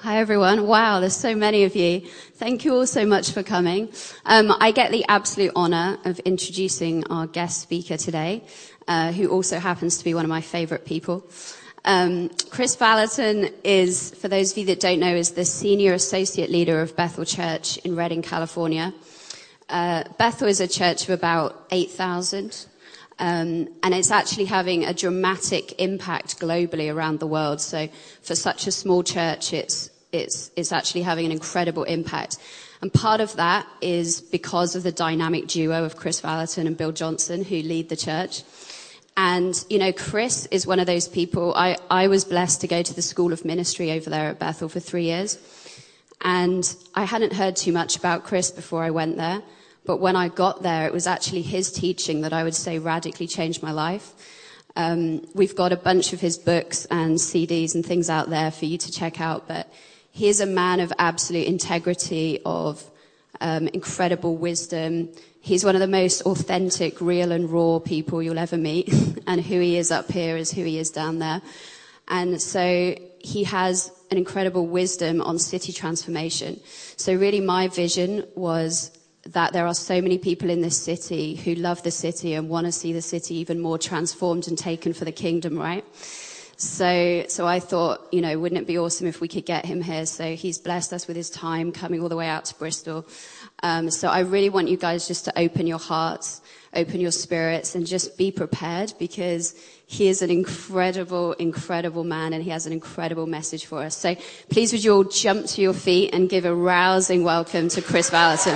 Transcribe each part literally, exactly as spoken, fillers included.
Hi, everyone. Wow, there's so many of you. Thank you all so much for coming. Um, I get the absolute honor of introducing our guest speaker today, uh, who also happens to be one of my favorite people. Um, Kris Vallotton is, for those of you that don't know, is the senior associate leader of Bethel Church in Redding, California. Uh, Bethel is a church of about eight thousand. Um, and it's actually having a dramatic impact globally around the world. So for such a small church, it's, it's, it's actually having an incredible impact. And part of that is because of the dynamic duo of Kris Vallotton and Bill Johnson, who lead the church. And, you know, Kris is one of those people. I, I was blessed to go to the School of Ministry over there at Bethel for three years. And I hadn't heard too much about Kris before I went there. But when I got there, it was actually his teaching that I would say radically changed my life. Um, we've got a bunch of his books and C Ds and things out there for you to check out. But he is a man of absolute integrity, of um, incredible wisdom. He's one of the most authentic, real and raw people you'll ever meet. And who he is up here is who he is down there. And so he has an incredible wisdom on city transformation. So really my vision was that there are so many people in this city who love the city and want to see the city even more transformed and taken for the kingdom, right? So, so I thought, you know, wouldn't it be awesome if we could get him here? So he's blessed us with his time coming all the way out to Bristol. Um, so I really want you guys just to open your hearts, open your spirits, and just be prepared, because he is an incredible, incredible man, and he has an incredible message for us. So please would you all jump to your feet and give a rousing welcome to Kris Vallotton.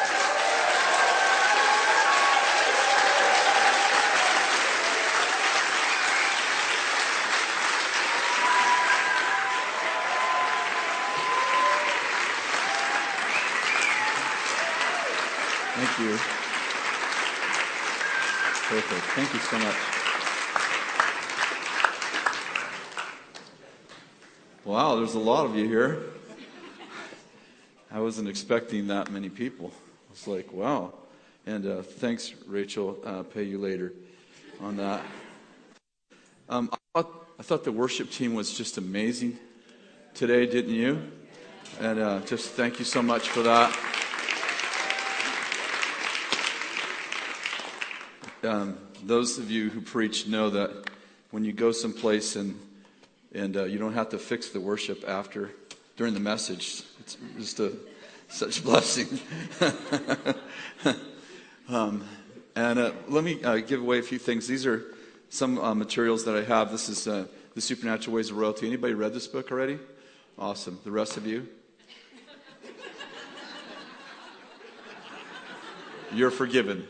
Thank you. Perfect. Thank you so much. Wow, there's a lot of you here. I wasn't expecting that many people. I was like, wow. And uh, thanks, Rachel. Uh, pay you later on that. Um, I thought, I thought the worship team was just amazing today, didn't you? And uh, just thank you so much for that. Um, those of you who preach know that when you go someplace and and uh, you don't have to fix the worship after during the message, it's just a such a blessing. um, and uh, let me uh, give away a few things. These are some uh, materials that I have. This is uh, The Supernatural Ways of Royalty. Anybody read this book already? Awesome. The rest of you? You're forgiven.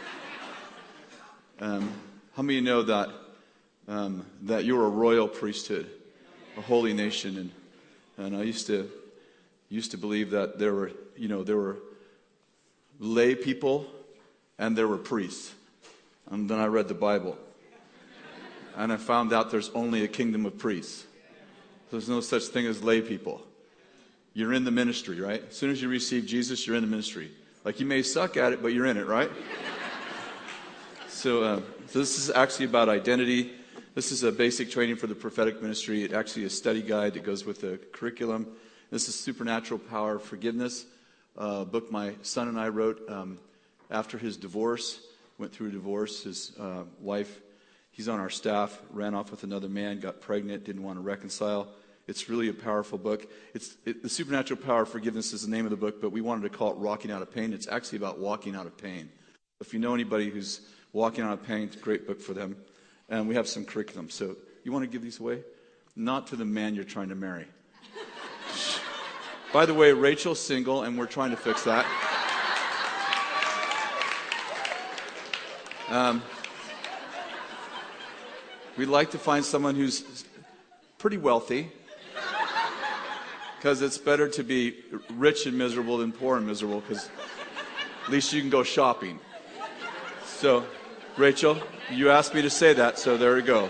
Um, how many of you know that um, that you're a royal priesthood, a holy nation, and and I used to used to believe that there were you know there were lay people and there were priests, and then I read the Bible, and I found out there's only a kingdom of priests. There's no such thing as lay people. You're in the ministry, right? As soon as you receive Jesus, you're in the ministry. Like, you may suck at it, but you're in it, right? So, uh, so this is actually about identity. This is a basic training for the prophetic ministry. It actually is a study guide that goes with the curriculum. This is Supernatural Power of Forgiveness, a book my son and I wrote um, after his divorce. Went through a divorce. His uh, wife, he's on our staff, ran off with another man, got pregnant, didn't want to reconcile. It's really a powerful book. It's it, The Supernatural Power of Forgiveness is the name of the book, but we wanted to call it Rocking Out of Pain. It's actually about walking out of pain. If you know anybody who's walking out of pain, it's a great book for them. And we have some curriculum. So you want to give these away? Not to the man you're trying to marry. By the way, Rachel's single, and we're trying to fix that. Um, we'd like to find someone who's pretty wealthy, because it's better to be rich and miserable than poor and miserable, because at least you can go shopping. So, Rachel, you asked me to say that, so there we go.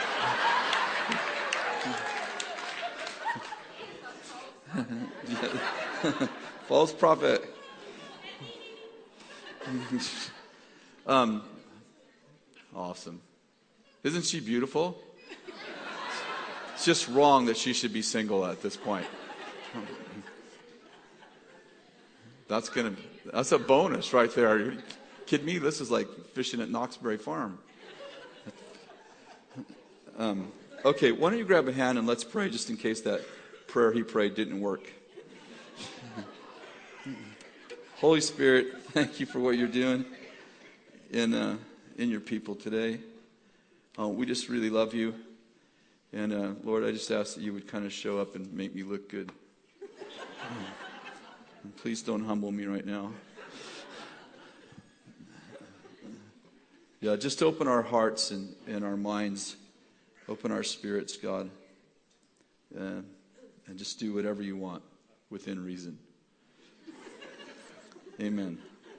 False prophet. um, awesome. Isn't she beautiful? It's just wrong that she should be single at this point. That's gonna, that's a bonus right there. Are you kidding me? This is like fishing at Knoxbury Farm. Um, okay, why don't you grab a hand and let's pray just in case that prayer he prayed didn't work. Holy Spirit, thank you for what you're doing in uh, in your people today. Uh, we just really love you. And uh, Lord, I just ask that you would kind of show up and make me look good. And please don't humble me right now. Yeah, just open our hearts and, and our minds. Open our spirits, God. Uh, and just do whatever you want within reason. Amen.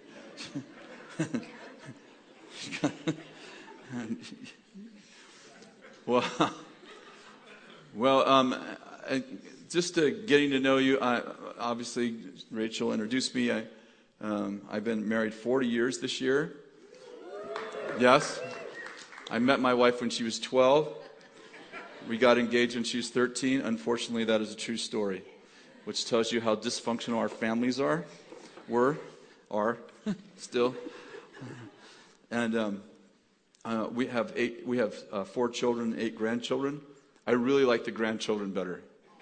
well, well, um, I, just uh, getting to know you. I, obviously, Rachel introduced me. I, um, I've been married forty years this year. Yes, I met my wife when she was twelve. We got engaged when she was thirteen. Unfortunately, that is a true story, which tells you how dysfunctional our families are. Were, are, still, and um, uh, we have eight. We have uh, four children, eight grandchildren. I really like the grandchildren better.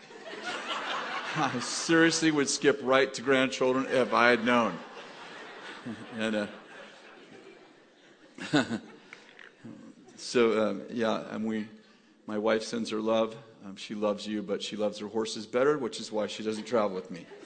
I seriously would skip right to grandchildren if I had known. And uh, so um, yeah, and we. My wife sends her love. Um, she loves you, but she loves her horses better, which is why she doesn't travel with me.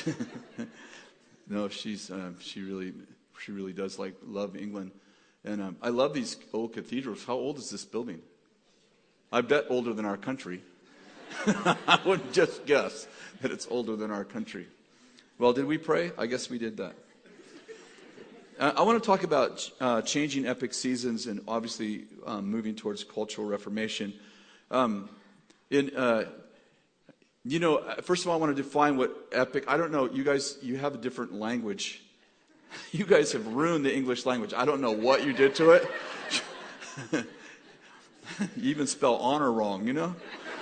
No, she's um, she really she really does like love England, and um, I love these old cathedrals. How old is this building? I bet older than our country. I wouldn't just guess that it's older than our country. Well, did we pray? I guess we did that. Uh, I want to talk about uh, changing epic seasons and obviously um, moving towards cultural reformation. Um, in uh, You know, first of all, I want to define what epic, I don't know, you guys, you have a different language. You guys have ruined the English language. I don't know what you did to it. You even spell honor wrong, you know?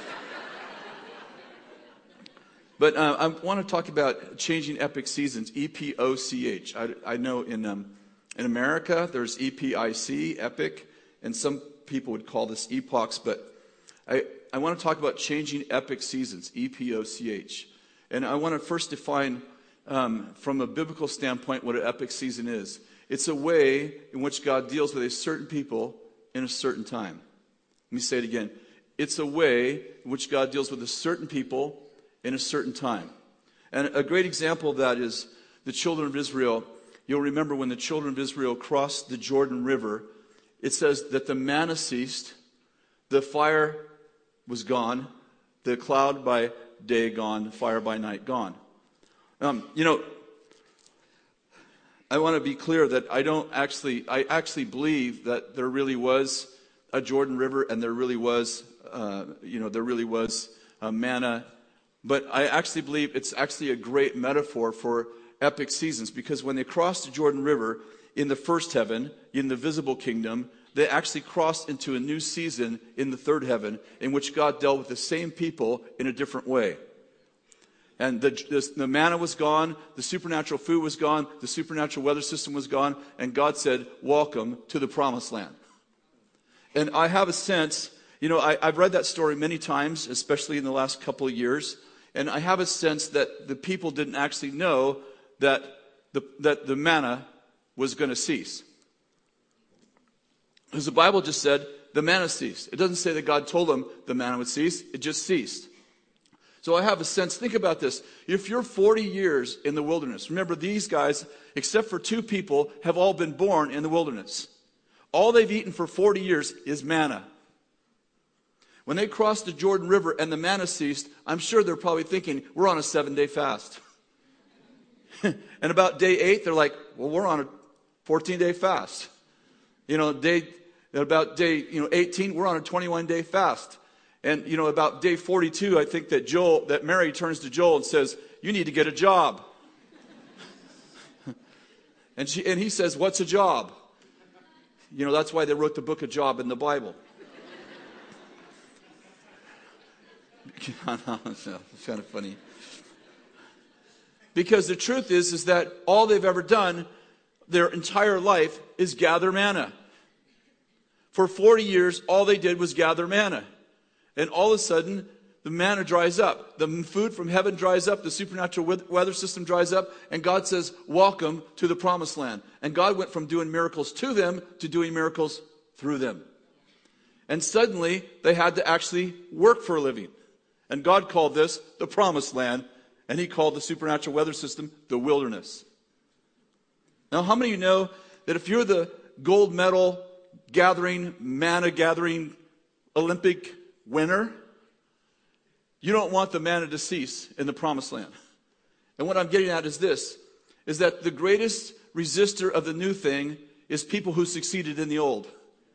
But uh, I want to talk about changing epic seasons, E P O C H. I, I know in, um, in America, there's E P I C, epic, and some people would call this epochs, but I, I want to talk about changing epic seasons, E P O C H. And I want to first define, um, from a biblical standpoint, what an epic season is. It's a way in which God deals with a certain people in a certain time. Let me say it again. It's a way in which God deals with a certain people in a certain time. And a great example of that is the children of Israel. You'll remember when the children of Israel crossed the Jordan River, it says that the manna ceased, the fire was gone, the cloud by day gone, the fire by night gone. Um, you know, I want to be clear that I don't actually, I actually believe that there really was a Jordan River and there really was, uh, you know, there really was uh, manna. But I actually believe it's actually a great metaphor for epic seasons, because when they crossed the Jordan River in the first heaven, in the visible kingdom, they actually crossed into a new season in the third heaven in which God dealt with the same people in a different way. And the, the, the manna was gone, the supernatural food was gone, the supernatural weather system was gone, and God said, welcome to the promised land. And I have a sense, you know, I, I've read that story many times, especially in the last couple of years, and I have a sense that the people didn't actually know that the, that the manna was going to cease. Because the Bible just said the manna ceased. It doesn't say that God told them the manna would cease. It just ceased. So I have a sense, think about this. If you're forty years in the wilderness, remember these guys, except for two people, have all been born in the wilderness. All they've eaten for forty years is manna. When they crossed the Jordan River and the manna ceased, I'm sure they're probably thinking, we're on a seven-day fast. And about day eight, they're like, well, we're on a fourteen-day fast. You know, day about day you know eighteen, we're on a twenty-one day fast. And you know, about day forty-two, I think that Joel, that Mary turns to Joel and says, "You need to get a job." and she and he says, "What's a job?" You know, that's why they wrote the book of Job in the Bible. It's kind of funny. Because the truth is, is that all they've ever done their entire life is gather manna. For forty years, all they did was gather manna. And all of a sudden, the manna dries up. The food from heaven dries up. The supernatural weather system dries up. And God says, welcome to the promised land. And God went from doing miracles to them to doing miracles through them. And suddenly, they had to actually work for a living. And God called this the promised land. And he called the supernatural weather system the wilderness. Now, how many of you know that if you're the gold medal gathering, manna gathering Olympic winner, you don't want the manna to cease in the promised land? And what I'm getting at is this, is that the greatest resistor of the new thing is people who succeeded in the old.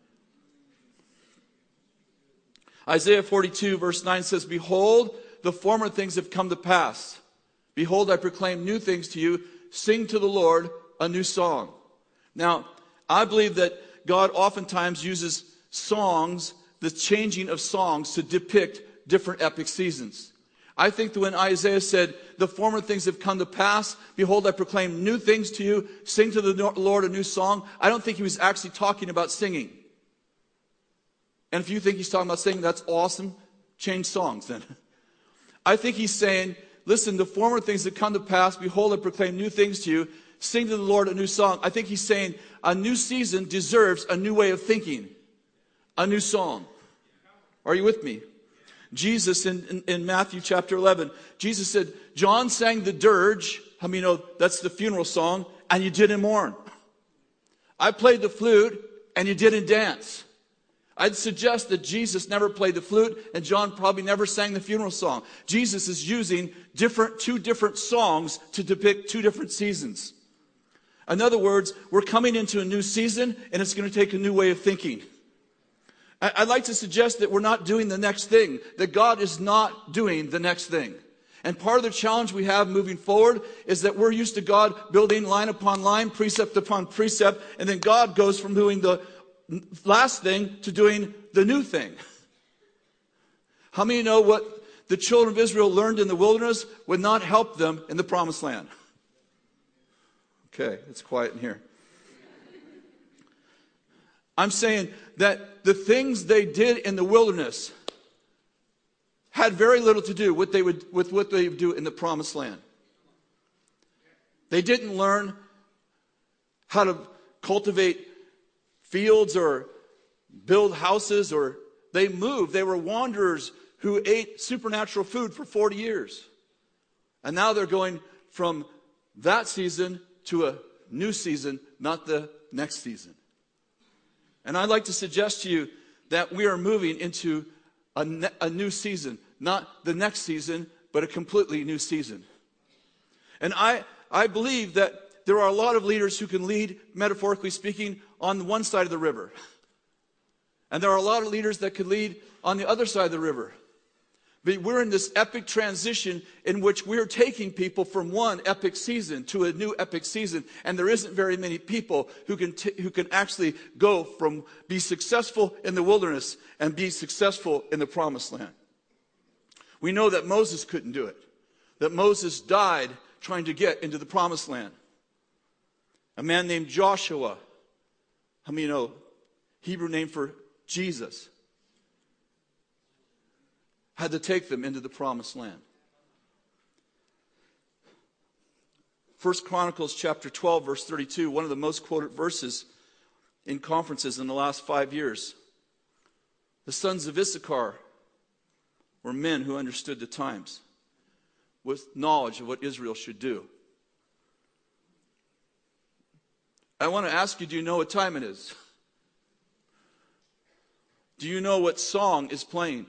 Isaiah forty-two verse nine says, behold, the former things have come to pass. Behold, I proclaim new things to you. Sing to the Lord a new song. Now, I believe that God oftentimes uses songs, the changing of songs, to depict different epic seasons. I think that when Isaiah said, the former things have come to pass, behold, I proclaim new things to you, sing to the Lord a new song, I don't think he was actually talking about singing. And if you think he's talking about singing, that's awesome. Change songs then. I think he's saying, listen, the former things that come to pass, behold, I proclaim new things to you. Sing to the Lord a new song. I think he's saying a new season deserves a new way of thinking. A new song. Are you with me? Jesus in, in, in Matthew chapter eleven, Jesus said, John sang the dirge. How many know that's the funeral song? And you didn't mourn. I played the flute and you didn't dance. I'd suggest that Jesus never played the flute and John probably never sang the funeral song. Jesus is using different, two different songs to depict two different seasons. In other words, we're coming into a new season and it's going to take a new way of thinking. I'd like to suggest that we're not doing the next thing, that God is not doing the next thing. And part of the challenge we have moving forward is that we're used to God building line upon line, precept upon precept, and then God goes from doing the last thing to doing the new thing. How many know what the children of Israel learned in the wilderness would not help them in the promised land? Okay, it's quiet in here. I'm saying that the things they did in the wilderness had very little to do with, they would, with what they would do in the promised land. They didn't learn how to cultivate fields or build houses, or they moved. They were wanderers who ate supernatural food for forty years. And now they're going from that season to a new season, not the next season. And I'd like to suggest to you that we are moving into a, ne- a new season. Not the next season, but a completely new season. And I, I believe that there are a lot of leaders who can lead, metaphorically speaking, on one side of the river. And there are a lot of leaders that could lead on the other side of the river. But we're in this epic transition in which we're taking people from one epic season to a new epic season. And there isn't very many people who can t- who can actually go from be successful in the wilderness and be successful in the promised land. We know that Moses couldn't do it. That Moses died trying to get into the promised land. A man named Joshua, how many know, Hebrew name for Jesus, had to take them into the promised land. First Chronicles chapter twelve, verse thirty-two, one of the most quoted verses in conferences in the last five years. The sons of Issachar were men who understood the times with knowledge of what Israel should do. I want to ask you, do you know what time it is? Do you know what song is playing?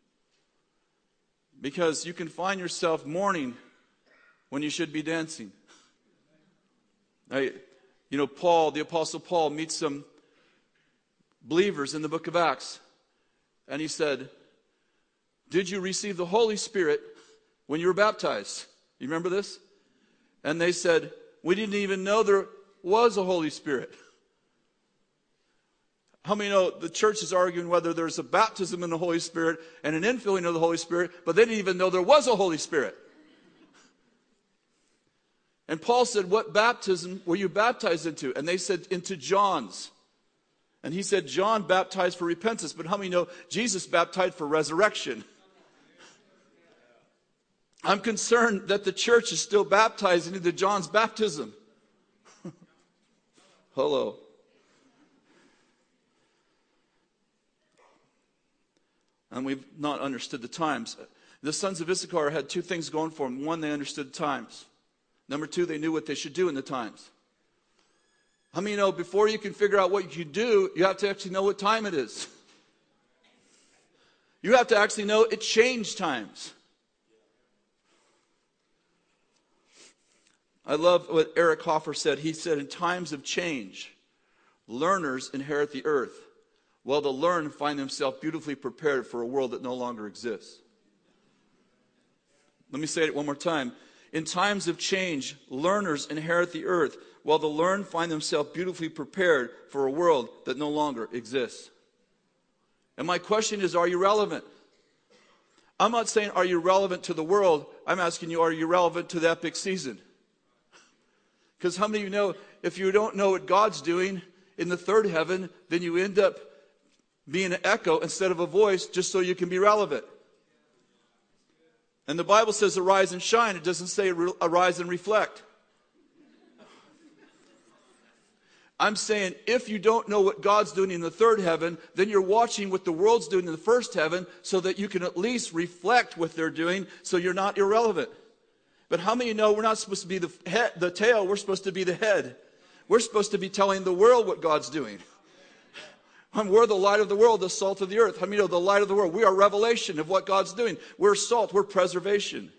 Because you can find yourself mourning when you should be dancing. I, you know, Paul, the Apostle Paul, meets some believers in the book of Acts. And he said, did you receive the Holy Spirit when you were baptized? You remember this? And they said, we didn't even know there was a Holy Spirit. How many know the church is arguing whether there's a baptism in the Holy Spirit and an infilling of the Holy Spirit, but they didn't even know there was a Holy Spirit. And Paul said, what baptism were you baptized into? And they said, into John's. And he said, John baptized for repentance, but how many know Jesus baptized for resurrection? I'm concerned that the church is still baptizing into John's baptism. Hello. And we've not understood the times. The sons of Issachar had two things going for them. One, they understood the times. Number two, they knew what they should do in the times. How many know before you can figure out what you do, you have to actually know what time it is? You have to actually know it changed times. I love what Eric Hoffer said. He said, in times of change, learners inherit the earth, while the learned find themselves beautifully prepared for a world that no longer exists. Let me say it one more time. In times of change, learners inherit the earth, while the learned find themselves beautifully prepared for a world that no longer exists. And my question is, are you relevant? I'm not saying, are you relevant to the world? I'm asking you, are you relevant to the epic season? Because how many of you know, if you don't know what God's doing in the third heaven, then you end up being an echo instead of a voice just so you can be relevant. And the Bible says arise and shine. It doesn't say arise and reflect. I'm saying if you don't know what God's doing in the third heaven, then you're watching what the world's doing in the first heaven so that you can at least reflect what they're doing so you're not irrelevant. But how many know we're not supposed to be the head, the tail, we're supposed to be the head. We're supposed to be telling the world what God's doing. And we're the light of the world, the salt of the earth. How many know the light of the world? We are revelation of what God's doing. We're salt, we're preservation.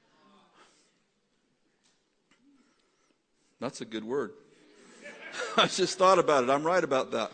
That's a good word. I just thought about it. I'm right about that.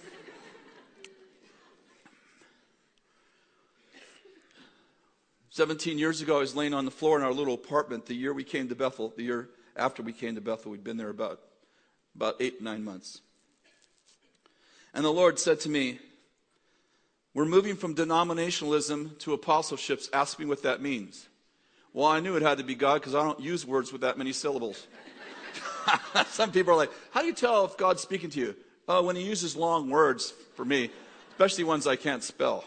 Seventeen years ago, I was laying on the floor in our little apartment the year we came to Bethel. The year after we came to Bethel, we'd been there about, about eight, nine months. And the Lord said to me, we're moving from denominationalism to apostleships. Ask me what that means. Well, I knew it had to be God because I don't use words with that many syllables. Some people are like, how do you tell if God's speaking to you? Oh, when he uses long words for me, especially ones I can't spell.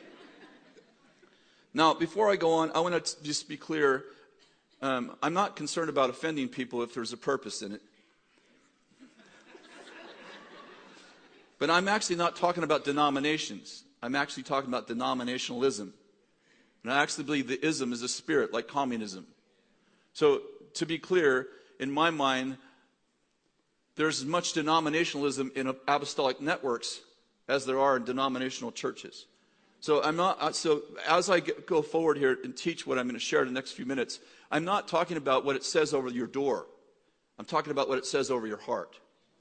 Now, before I go on, I want to just be clear. Um, I'm not concerned about offending people if there's a purpose in it. But I'm actually not talking about denominations. I'm actually talking about denominationalism. And I actually believe the ism is a spirit, like communism. So, to be clear, in my mind, there's as much denominationalism in apostolic networks as there are in denominational churches. So I'm not. So as I get, go forward here and teach what I'm going to share in the next few minutes, I'm not talking about what it says over your door. I'm talking about what it says over your heart.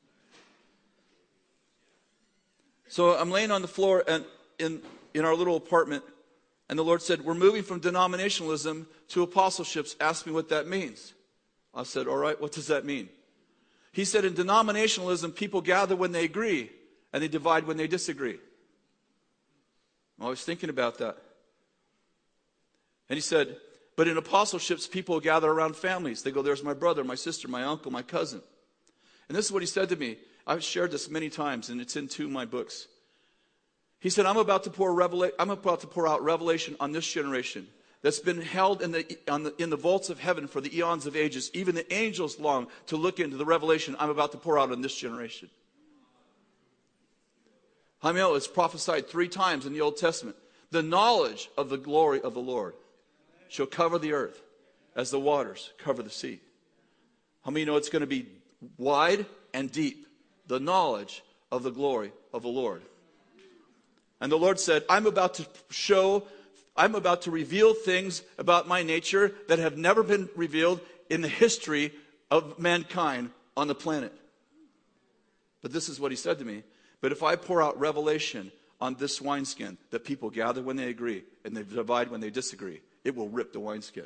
So I'm laying on the floor and in in our little apartment, and the Lord said, "We're moving from denominationalism to apostleships. Ask me what that means." I said, "All right, what does that mean?" He said, "In denominationalism, people gather when they agree, and they divide when they disagree." I was thinking about that. And he said, but in apostleships, people gather around families. They go, there's my brother, my sister, my uncle, my cousin. And this is what he said to me. I've shared this many times, and it's in two of my books. He said, I'm about to pour revela- I'm about to pour out revelation on this generation that's been held in the, on the, in the vaults of heaven for the eons of ages. Even the angels long to look into the revelation I'm about to pour out on this generation. How many know it's prophesied three times in the Old Testament? The knowledge of the glory of the Lord shall cover the earth as the waters cover the sea. How many know it's going to be wide and deep? The knowledge of the glory of the Lord. And the Lord said, I'm about to show, I'm about to reveal things about my nature that have never been revealed in the history of mankind on the planet. But this is what he said to me. But if I pour out revelation on this wineskin, that people gather when they agree and they divide when they disagree, it will rip the wineskin.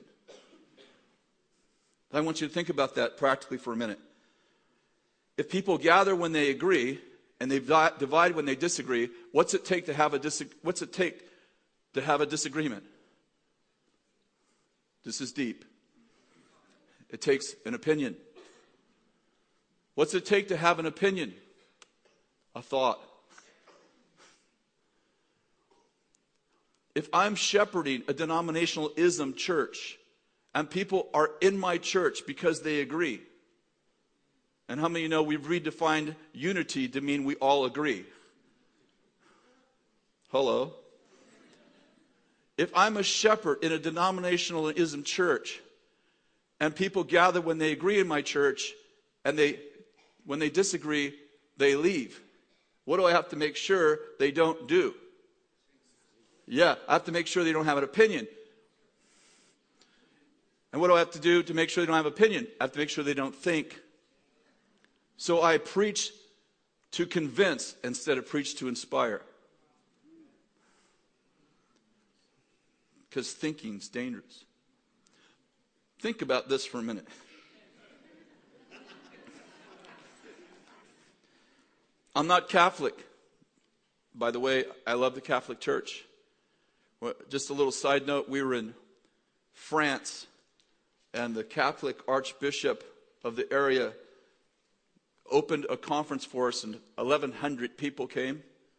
I want you to think about that practically for a minute. If people gather when they agree and they divide when they disagree, what's it take to have a dis- what's it take to have a disagreement? This is deep. It takes an opinion. What's it take to have an opinion? A thought. If I'm shepherding a denominationalism church and people are in my church because they agree, and how many of you know we've redefined unity to mean we all agree? Hello? If I'm a shepherd in a denominationalism church and people gather when they agree in my church and they, when they disagree, they leave, what do I have to make sure they don't do? Yeah, I have to make sure they don't have an opinion. And what do I have to do to make sure they don't have an opinion? I have to make sure they don't think. So I preach to convince instead of preach to inspire. Because thinking's dangerous. Think about this for a minute. I'm not Catholic. By the way, I love the Catholic Church. Well, just a little side note, we were in France, and the Catholic Archbishop of the area opened a conference for us, and eleven hundred people came.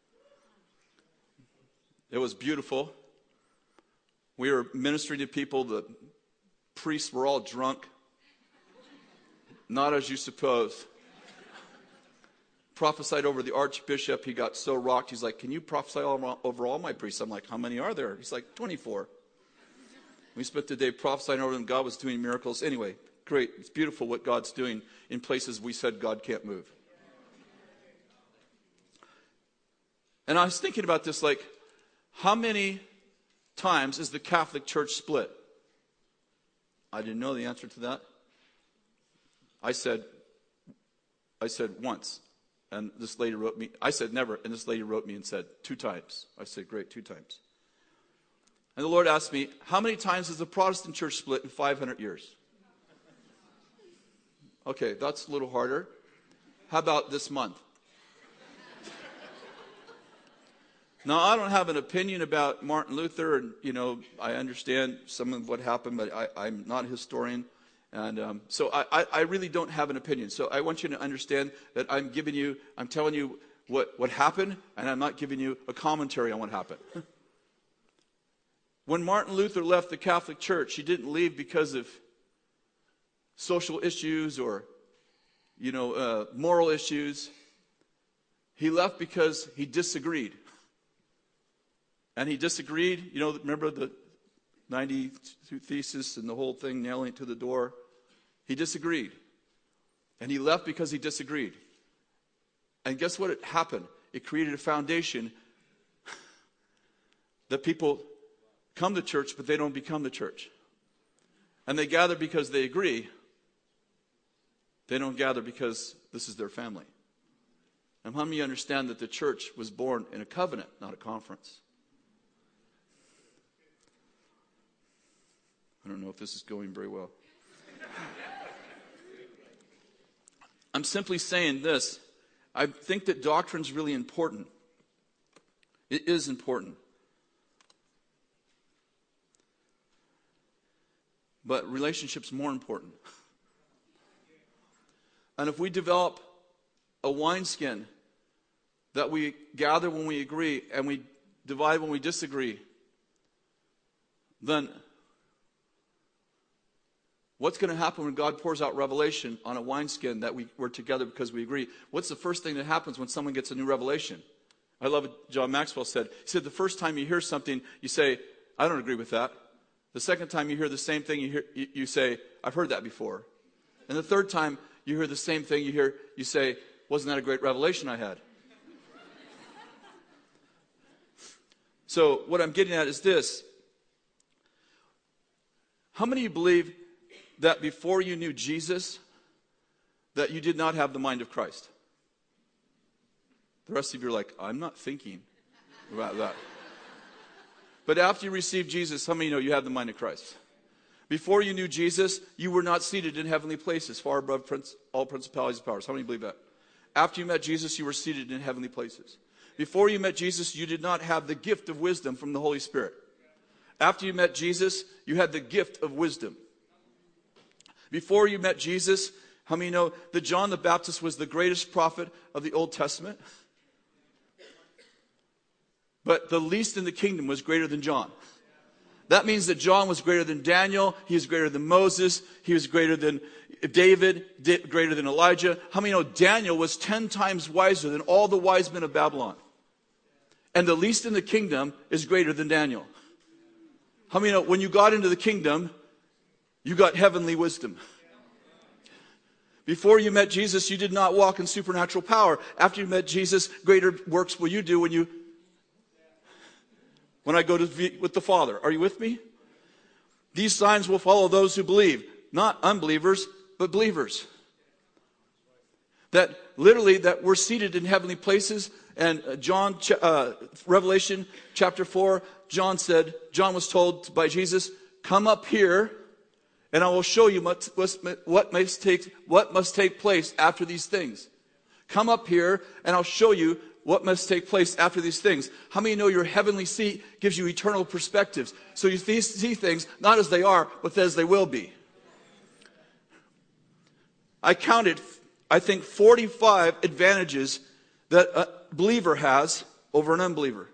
It was beautiful. We were ministering to people. The priests were all drunk. Not as you suppose. Prophesied over the archbishop. He got so rocked. He's like, can you prophesy all, over all my priests? I'm like, how many are there? He's like, twenty-four. We spent the day prophesying over them. God was doing miracles. Anyway, great. It's beautiful what God's doing in places we said God can't move. And I was thinking about this, like, how many times is the Catholic Church split? I didn't know the answer to that. I said, I said once. And this lady wrote me, I said never, and this lady wrote me and said two times. I said, great, two times. And the Lord asked me, how many times has the Protestant church split in five hundred years? Okay, that's a little harder. How about this month? Now, I don't have an opinion about Martin Luther, and, you know, I understand some of what happened, but I, I'm not a historian. And um, so I, I really don't have an opinion. So I want you to understand that I'm giving you, I'm telling you what, what happened, and I'm not giving you a commentary on what happened. When Martin Luther left the Catholic Church, he didn't leave because of social issues or, you know, uh, moral issues. He left because he disagreed. And he disagreed, you know, remember the ninety-two Thesis and the whole thing, nailing it to the door? He disagreed. And he left because he disagreed. And guess what happened? It created a foundation that people come to church, but they don't become the church. And they gather because they agree. They don't gather because this is their family. And how many understand that the church was born in a covenant, not a conference? I don't know if this is going very well. I'm simply saying this. I think that doctrine is really important. It is important. But relationship's more important. And if we develop a wineskin that we gather when we agree and we divide when we disagree, then what's going to happen when God pours out revelation on a wineskin that we, we're together because we agree? What's the first thing that happens when someone gets a new revelation? I love what John Maxwell said. He said the first time you hear something, you say, I don't agree with that. The second time you hear the same thing, you, hear, you, you say, I've heard that before. And the third time you hear the same thing, you hear, you say, wasn't that a great revelation I had? So what I'm getting at is this. How many of you believe that before you knew Jesus, that you did not have the mind of Christ? The rest of you are like, I'm not thinking about that. But after you received Jesus, how many of you know you have the mind of Christ? Before you knew Jesus, you were not seated in heavenly places, far above prince, all principalities and powers. How many believe that? After you met Jesus, you were seated in heavenly places. Before you met Jesus, you did not have the gift of wisdom from the Holy Spirit. After you met Jesus, you had the gift of wisdom. Before you met Jesus, How many know that John the Baptist was the greatest prophet of the Old Testament? But the least in the kingdom was greater than John. That means that John was greater than Daniel. He was greater than Moses. He was greater than David, greater than Elijah. How many know Daniel was ten times wiser than all the wise men of Babylon? And the least in the kingdom is greater than Daniel. How many know when you got into the kingdom, you got heavenly wisdom? Before you met Jesus, you did not walk in supernatural power. After you met Jesus, greater works will you do when you when I go to be with the Father. Are you with me? These signs will follow those who believe. Not unbelievers, but believers. That literally that we're seated in heavenly places. And John, uh, Revelation chapter four, John said, John was told by Jesus, come up here and I will show you what, what, must take, what must take place after these things. Come up here and I'll show you what must take place after these things. How many know your heavenly seat gives you eternal perspectives? So you see things not as they are, but as they will be. I counted, I think, forty-five advantages that a believer has over an unbeliever.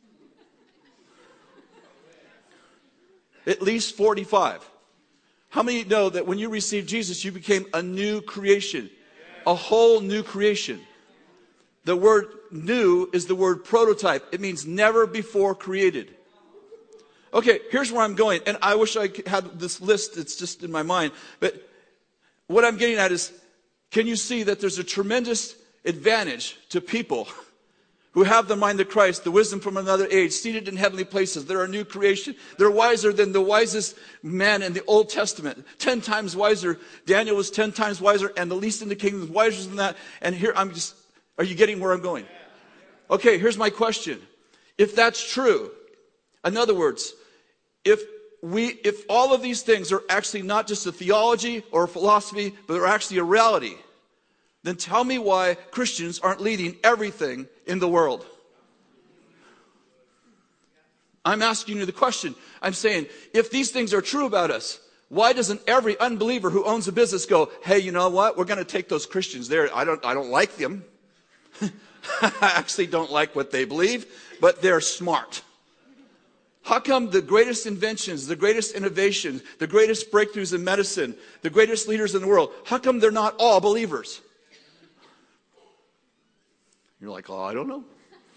At least forty-five. How many know that when you received Jesus, you became a new creation? A whole new creation. The word new is the word prototype. It means never before created. Okay, here's where I'm going. And I wish I had this list. It's just in my mind. But what I'm getting at is, can you see that there's a tremendous advantage to people who have the mind of Christ, the wisdom from another age, seated in heavenly places? They're a new creation. They're wiser than the wisest man in the Old Testament. Ten times wiser. Daniel was ten times wiser, and the least in the kingdom is wiser than that. And here I'm just... Are you getting where I'm going? Okay, here's my question. If that's true, in other words, if we, if all of these things are actually not just a theology or a philosophy, but they're actually a reality, then tell me why Christians aren't leading everything in the world. I'm asking you the question. I'm saying, if these things are true about us, why doesn't every unbeliever who owns a business go, hey, you know what? We're going to take those Christians there. I don't, I don't like them. I actually don't like what they believe, but they're smart. How come the greatest inventions, the greatest innovations, the greatest breakthroughs in medicine, the greatest leaders in the world, how come they're not all believers? You're like, oh, I don't know.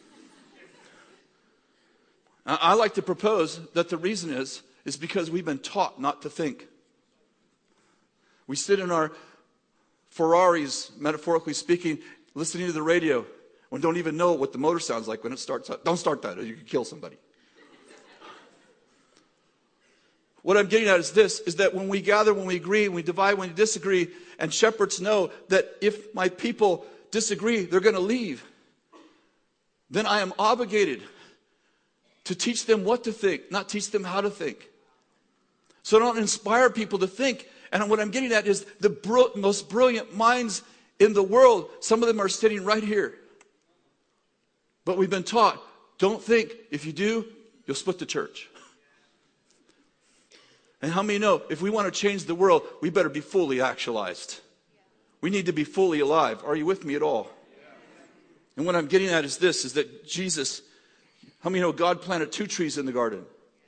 I like to propose that the reason is, is because we've been taught not to think. We sit in our Ferraris, metaphorically speaking, listening to the radio, and don't even know what the motor sounds like when it starts up. Don't start that, or you could kill somebody. What I'm getting at is this, is that when we gather, when we agree, when we divide, when we disagree, and shepherds know that if my people disagree, they're going to leave, then I am obligated to teach them what to think, not teach them how to think. So I don't inspire people to think. And what I'm getting at is the bro- most brilliant minds in the world, some of them are sitting right here. But we've been taught, don't think. If you do, you'll split the church. And how many know, if we want to change the world, we better be fully actualized. We need to be fully alive. Are you with me at all? And what I'm getting at is this, is that Jesus, how many know God planted two trees in the garden?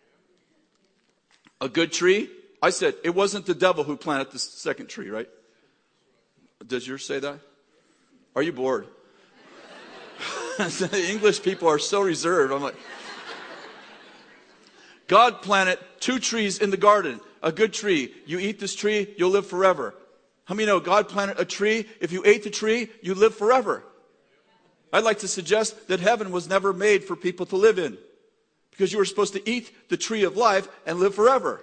A good tree. I said, it wasn't the devil who planted the second tree, right? Does yours say that? Are you bored? The English people are so reserved. I'm like, God planted two trees in the garden. A good tree. You eat this tree, you'll live forever. How many know God planted a tree? If you ate the tree, you live forever. I'd like to suggest that heaven was never made for people to live in, because you were supposed to eat the tree of life and live forever.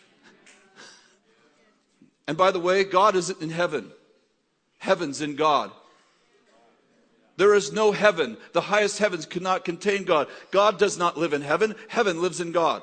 And by the way, God isn't in heaven. Heaven's in God. There is no heaven. The highest heavens could not contain God. God does not live in heaven. Heaven lives in God.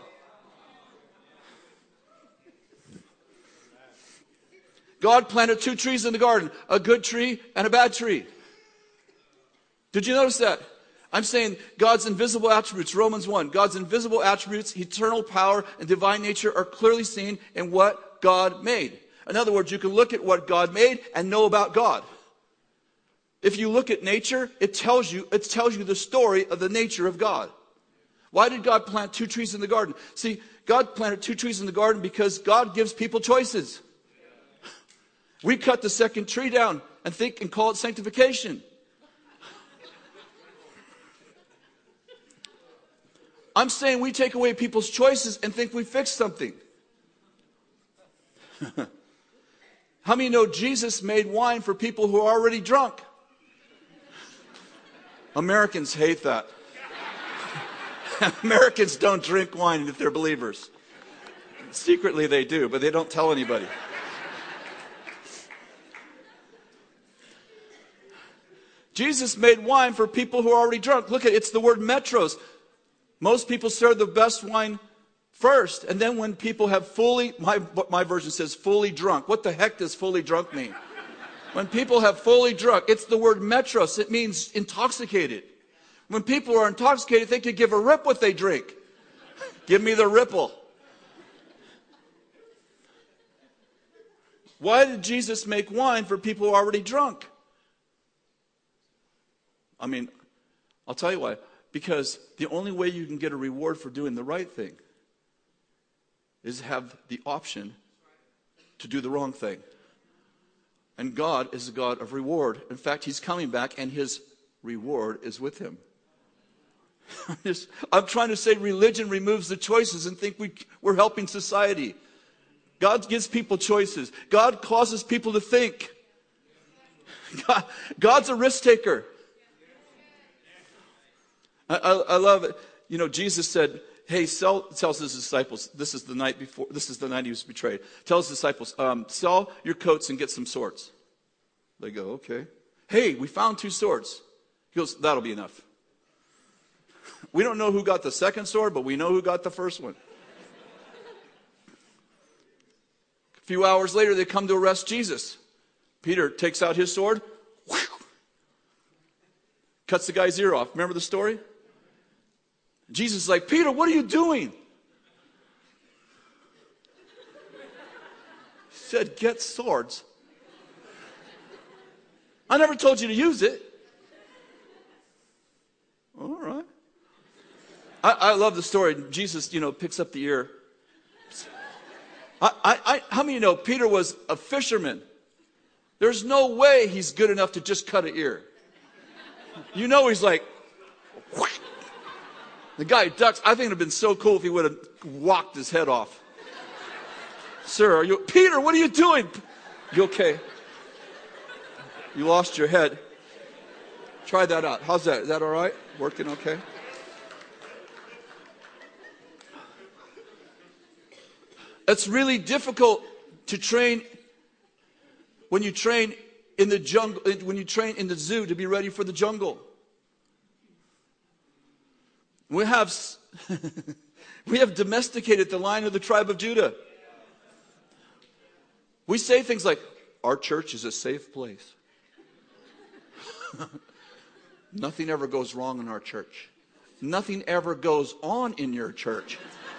God planted two trees in the garden, a good tree and a bad tree. Did you notice that? I'm saying God's invisible attributes, Romans one, God's invisible attributes, eternal power and divine nature are clearly seen in what God made. In other words, you can look at what God made and know about God. If you look at nature, it tells you, it tells you the story of the nature of God. Why did God plant two trees in the garden? See, God planted two trees in the garden because God gives people choices. We cut the second tree down and think and call it sanctification. I'm saying we take away people's choices and think we fixed something. How many know Jesus made wine for people who are already drunk? Americans hate that. Americans don't drink wine if they're believers. Secretly they do, but they don't tell anybody. Jesus made wine for people who are already drunk. Look at it, it's the word metros. Most people serve the best wine first, and then when people have fully, my, my version says fully drunk. What the heck does fully drunk mean? When people have fully drunk, it's the word metros. It means intoxicated. When people are intoxicated, they could give a rip what they drink. Give me the ripple. Why did Jesus make wine for people who are already drunk? I mean, I'll tell you why. Because the only way you can get a reward for doing the right thing is have the option to do the wrong thing. And God is a God of reward. In fact, He's coming back and His reward is with Him. I'm, just, I'm trying to say religion removes the choices and think we, we're helping society. God gives people choices. God causes people to think. God, God's a risk taker. I, I, I love it. You know, Jesus said, hey, sell, tells his disciples, this is the night before, this is the night he was betrayed. Tells his disciples, um, sell your coats and get some swords. They go, okay. Hey, we found two swords. He goes, that'll be enough. We don't know who got the second sword, but we know who got the first one. A few hours later, they come to arrest Jesus. Peter takes out his sword, whew, cuts the guy's ear off. Remember the story? Jesus is like, Peter, what are you doing? He said, get swords. I never told you to use it. All right. I, I love the story. Jesus, you know, picks up the ear. I, I, I, how many of you know Peter was a fisherman? There's no way he's good enough to just cut an ear. You know he's like, whack. The guy ducks. I think it would have been so cool if he would have whacked his head off. Sir, are you, Peter, what are you doing? You okay? You lost your head. Try that out. How's that? Is that all right? Working okay? It's really difficult to train when you train in the jungle, when you train in the zoo to be ready for the jungle. We have, we have domesticated the Lion of the tribe of Judah. We say things like, our church is a safe place. Nothing ever goes wrong in our church. Nothing ever goes on in your church.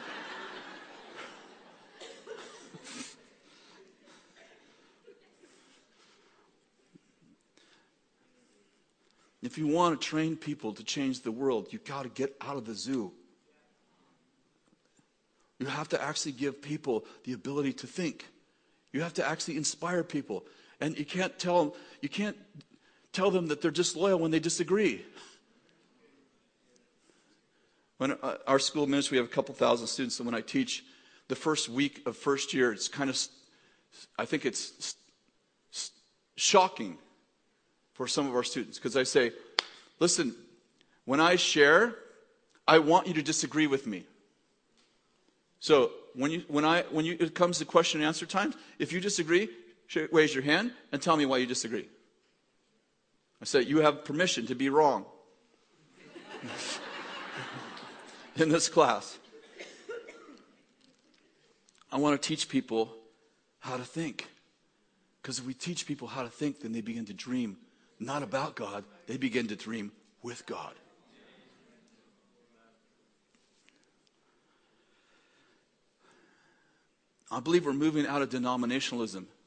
If you want to train people to change the world, you've got to get out of the zoo. You have to actually give people the ability to think. You have to actually inspire people. And you can't tell them, you can't tell them that they're disloyal when they disagree. When uh, our school ministry, we have a couple thousand students, and when I teach the first week of first year, it's kind of, I think it's shocking for some of our students, because I say, listen, when I share, I want you to disagree with me. So when you when I when you it comes to question and answer time, if you disagree, raise your hand and tell me why you disagree. I say you have permission to be wrong in this class. I want to teach people how to think, because if we teach people how to think, then they begin to dream. Not about God, they begin to dream with God. I believe we're moving out of denominationalism.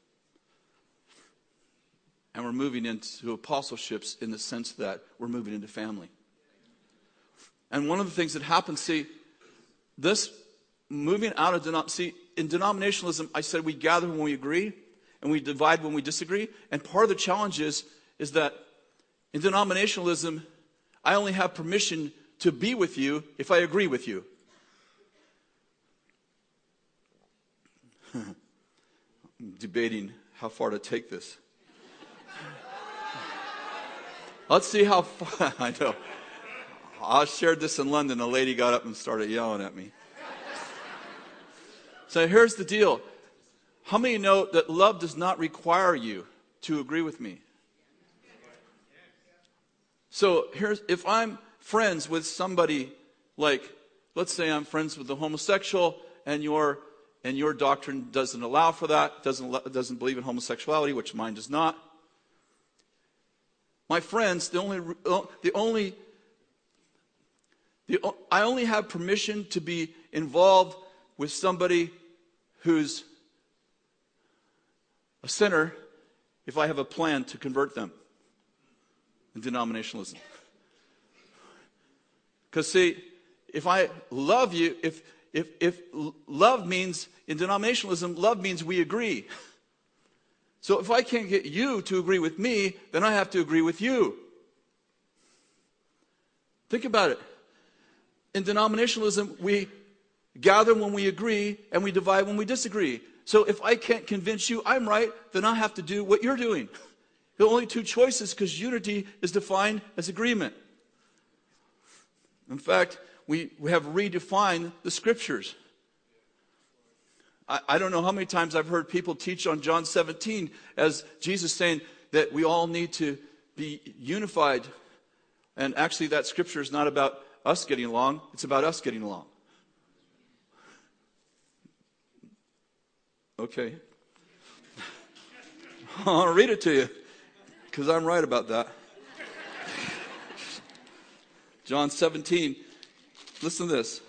And we're moving into apostleships in the sense that we're moving into family. And one of the things that happens, see, this moving out of denom- see, in denominationalism, I said we gather when we agree and we divide when we disagree. And part of the challenge is, is that in denominationalism, I only have permission to be with you if I agree with you. I'm debating how far to take this. Let's see how far. I know. I shared this in London. A lady got up and started yelling at me. So here's the deal. How many know that love does not require you to agree with me? So here's, if I'm friends with somebody, like, let's say I'm friends with a homosexual, and your and your doctrine doesn't allow for that, doesn't doesn't believe in homosexuality, which mine does not. My friends, the only the only the I only have permission to be involved with somebody who's a sinner if I have a plan to convert them in denominationalism. Because see, if I love you, if if if love means, in denominationalism, love means we agree. So if I can't get you to agree with me, then I have to agree with you. Think about it. In denominationalism, we gather when we agree and we divide when we disagree. So if I can't convince you I'm right, then I have to do what you're doing. The only two choices, because unity is defined as agreement. In fact, we, we have redefined the scriptures. I, I don't know how many times I've heard people teach on John seventeen as Jesus saying that we all need to be unified. And actually that scripture is not about us getting along, it's about us getting along. Okay. I'll read it to you, because I'm right about that. John seventeen. Listen to this.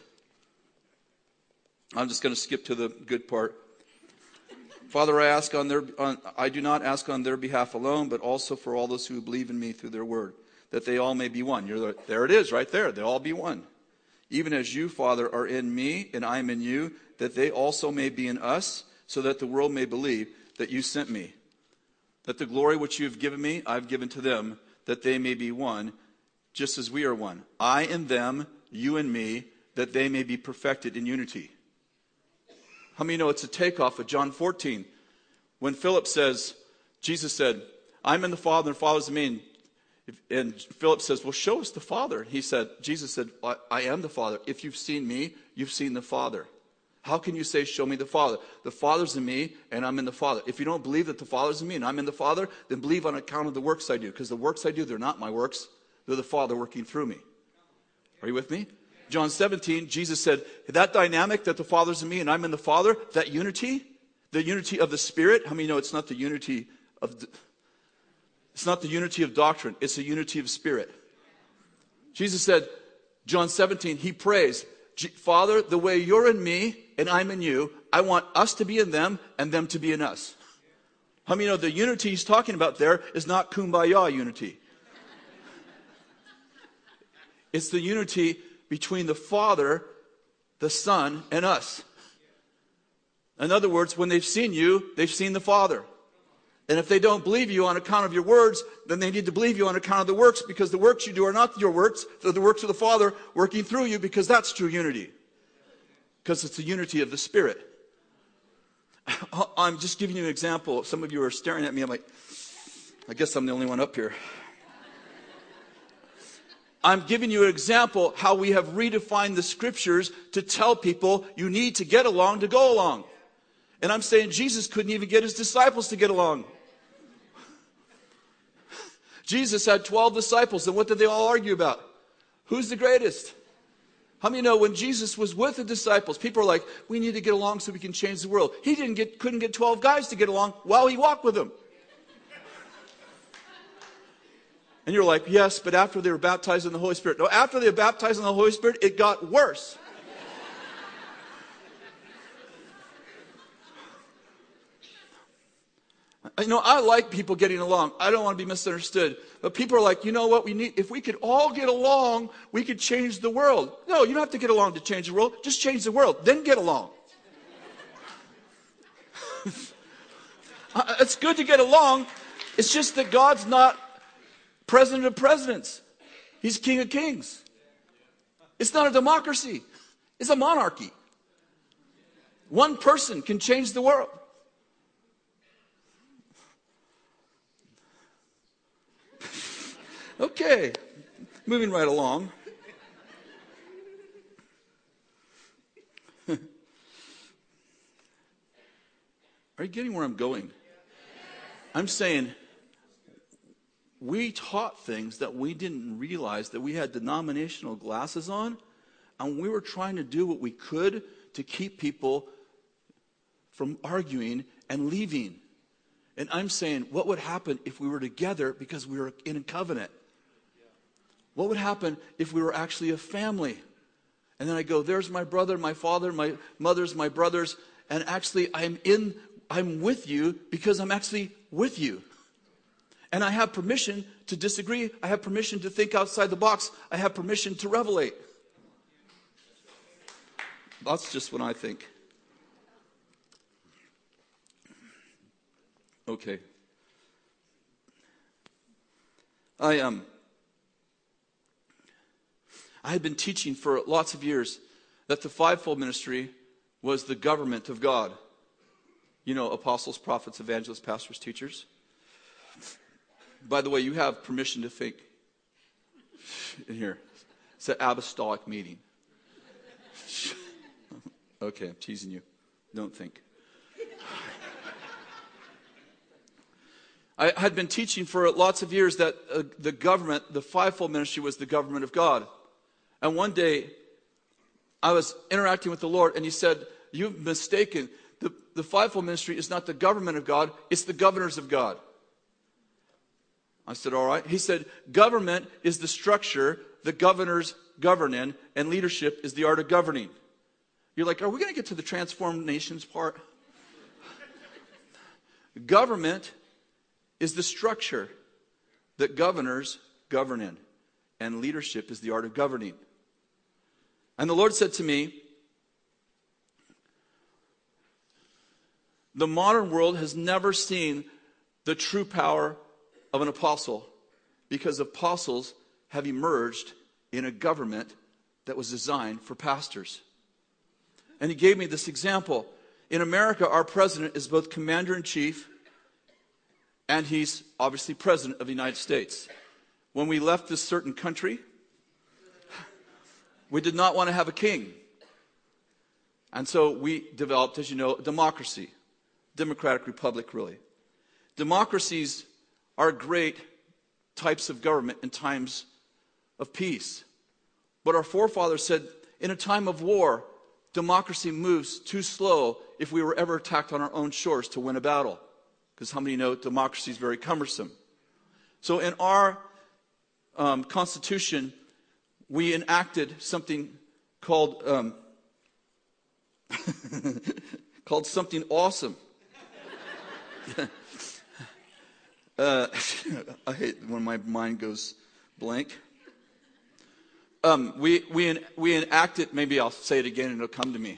I'm just going to skip to the good part. Father, I ask on their, on, I do not ask on their behalf alone, but also for all those who believe in me through their word, that they all may be one. You're the, there it is, right there. They all be one. Even as you, Father, are in me and I am in you, that they also may be in us, so that the world may believe that you sent me. That the glory which you have given me, I've given to them, that they may be one, just as we are one. I and them, you and me, that they may be perfected in unity. How many know it's a takeoff of John fourteen? When Philip says, Jesus said, I'm in the Father and the Father's in me. And, if, and Philip says, well, show us the Father. He said, Jesus said, I, I am the Father. If you've seen me, you've seen the Father. How can you say, show me the Father? The Father's in me, and I'm in the Father. If you don't believe that the Father's in me, and I'm in the Father, then believe on account of the works I do. Because the works I do, they're not my works. They're the Father working through me. Are you with me? John seventeen, Jesus said, that dynamic that the Father's in me, and I'm in the Father, that unity, the unity of the Spirit. How many know it's not the unity of, the, it's not the unity of doctrine. It's the unity of Spirit. Jesus said, John seventeen, he prays, Father, the way you're in me and I'm in you, I want us to be in them and them to be in us. How many know the unity he's talking about there is not kumbaya unity? It's the unity between the Father, the Son, and us. In other words, when they've seen you, they've seen the Father. And if they don't believe you on account of your words, then they need to believe you on account of the works, because the works you do are not your works, they're the works of the Father working through you, because that's true unity. Because it's the unity of the Spirit. I'm just giving you an example. Some of you are staring at me. I'm like, I guess I'm the only one up here. I'm giving you an example how we have redefined the scriptures to tell people you need to get along to go along. And I'm saying Jesus couldn't even get his disciples to get along. Jesus had twelve disciples, and what did they all argue about? Who's the greatest? How many know when Jesus was with the disciples, people are like, we need to get along so we can change the world. He didn't get, couldn't get twelve guys to get along while he walked with them. And you're like, yes, but after they were baptized in the Holy Spirit. No, after they were baptized in the Holy Spirit, it got worse. You know, I like people getting along. I don't want to be misunderstood. But people are like, you know what, we need, if we could all get along, we could change the world. No, you don't have to get along to change the world. Just change the world, then get along. It's good to get along. It's just that God's not president of presidents. He's king of kings. It's not a democracy. It's a monarchy. One person can change the world. Okay, moving right along. Are you getting where I'm going? I'm saying we taught things that we didn't realize, that we had denominational glasses on, and we were trying to do what we could to keep people from arguing and leaving. And I'm saying, what would happen if we were together because we were in a covenant? What would happen if we were actually a family? And then I go, there's my brother, my father, my mother's, my brothers, and actually I'm in, I'm with you because I'm actually with you. And I have permission to disagree. I have permission to think outside the box. I have permission to revelate. That's just what I think. Okay. I um I had been teaching for lots of years that the fivefold ministry was the government of God. You know, apostles, prophets, evangelists, pastors, teachers. By the way, you have permission to think in here. It's an apostolic meeting. Okay, I'm teasing you. Don't think. I had been teaching for lots of years that uh, the government, the fivefold ministry, was the government of God. And one day, I was interacting with the Lord, and He said, "You've mistaken. The, the fivefold ministry is not the government of God, it's the governors of God." I said, all right. He said, government is the structure, the governors govern in, and leadership is the art of governing. You're like, are we going to get to the transformed nations part? Government is the structure that governors govern in, and leadership is the art of governing. And the Lord said to me, the modern world has never seen the true power of an apostle, because apostles have emerged in a government that was designed for pastors. And He gave me this example. In America, our president is both commander-in-chief and he's obviously president of the United States. When we left this certain country, we did not want to have a king. And so we developed, as you know, a democracy. Democratic republic, really. Democracies are great types of government in times of peace. But our forefathers said, in a time of war, democracy moves too slow if we were ever attacked on our own shores to win a battle. Because how many know democracy is very cumbersome? So in our um, Constitution, we enacted something called um, called something awesome. uh, I hate when my mind goes blank. Um, we we we enacted. Maybe I'll say it again and it'll come to me.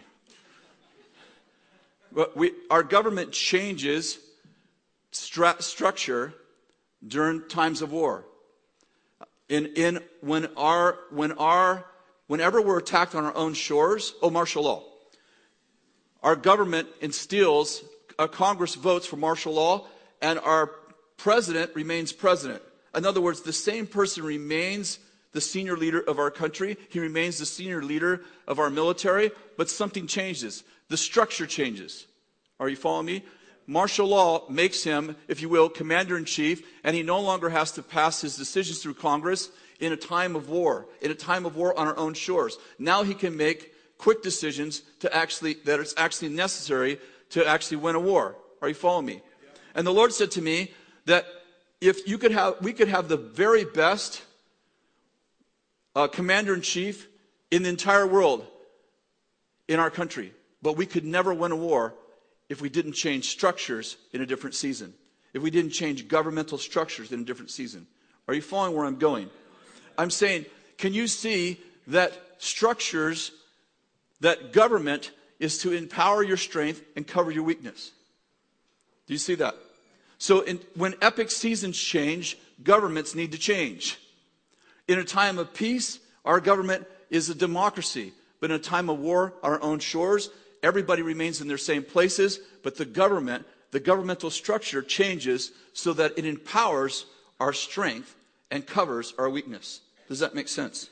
But we our government changes stra- structure during times of war. In in when our when our whenever we're attacked on our own shores, oh, martial law. Our government instills, uh, Congress votes for martial law, and our president remains president. In other words, the same person remains the senior leader of our country. He remains the senior leader of our military, but something changes. The structure changes. Are you following me? Martial law makes him, if you will, commander-in-chief, and he no longer has to pass his decisions through Congress in a time of war, in a time of war on our own shores. Now he can make quick decisions to actually, that it's actually necessary to actually win a war. Are you following me? And the Lord said to me that if you could have, we could have the very best uh, commander-in-chief in the entire world in our country, but we could never win a war if we didn't change structures in a different season. if we didn't change governmental structures in a different season. Are you following where I'm going? I'm saying, can you see that structures, that government is to empower your strength and cover your weakness? Do you see that? So in, when epic seasons change, governments need to change. In a time of peace, our government is a democracy. But in a time of war, on our own shores, everybody remains in their same places, but the government, the governmental structure changes so that it empowers our strength and covers our weakness. Does that make sense?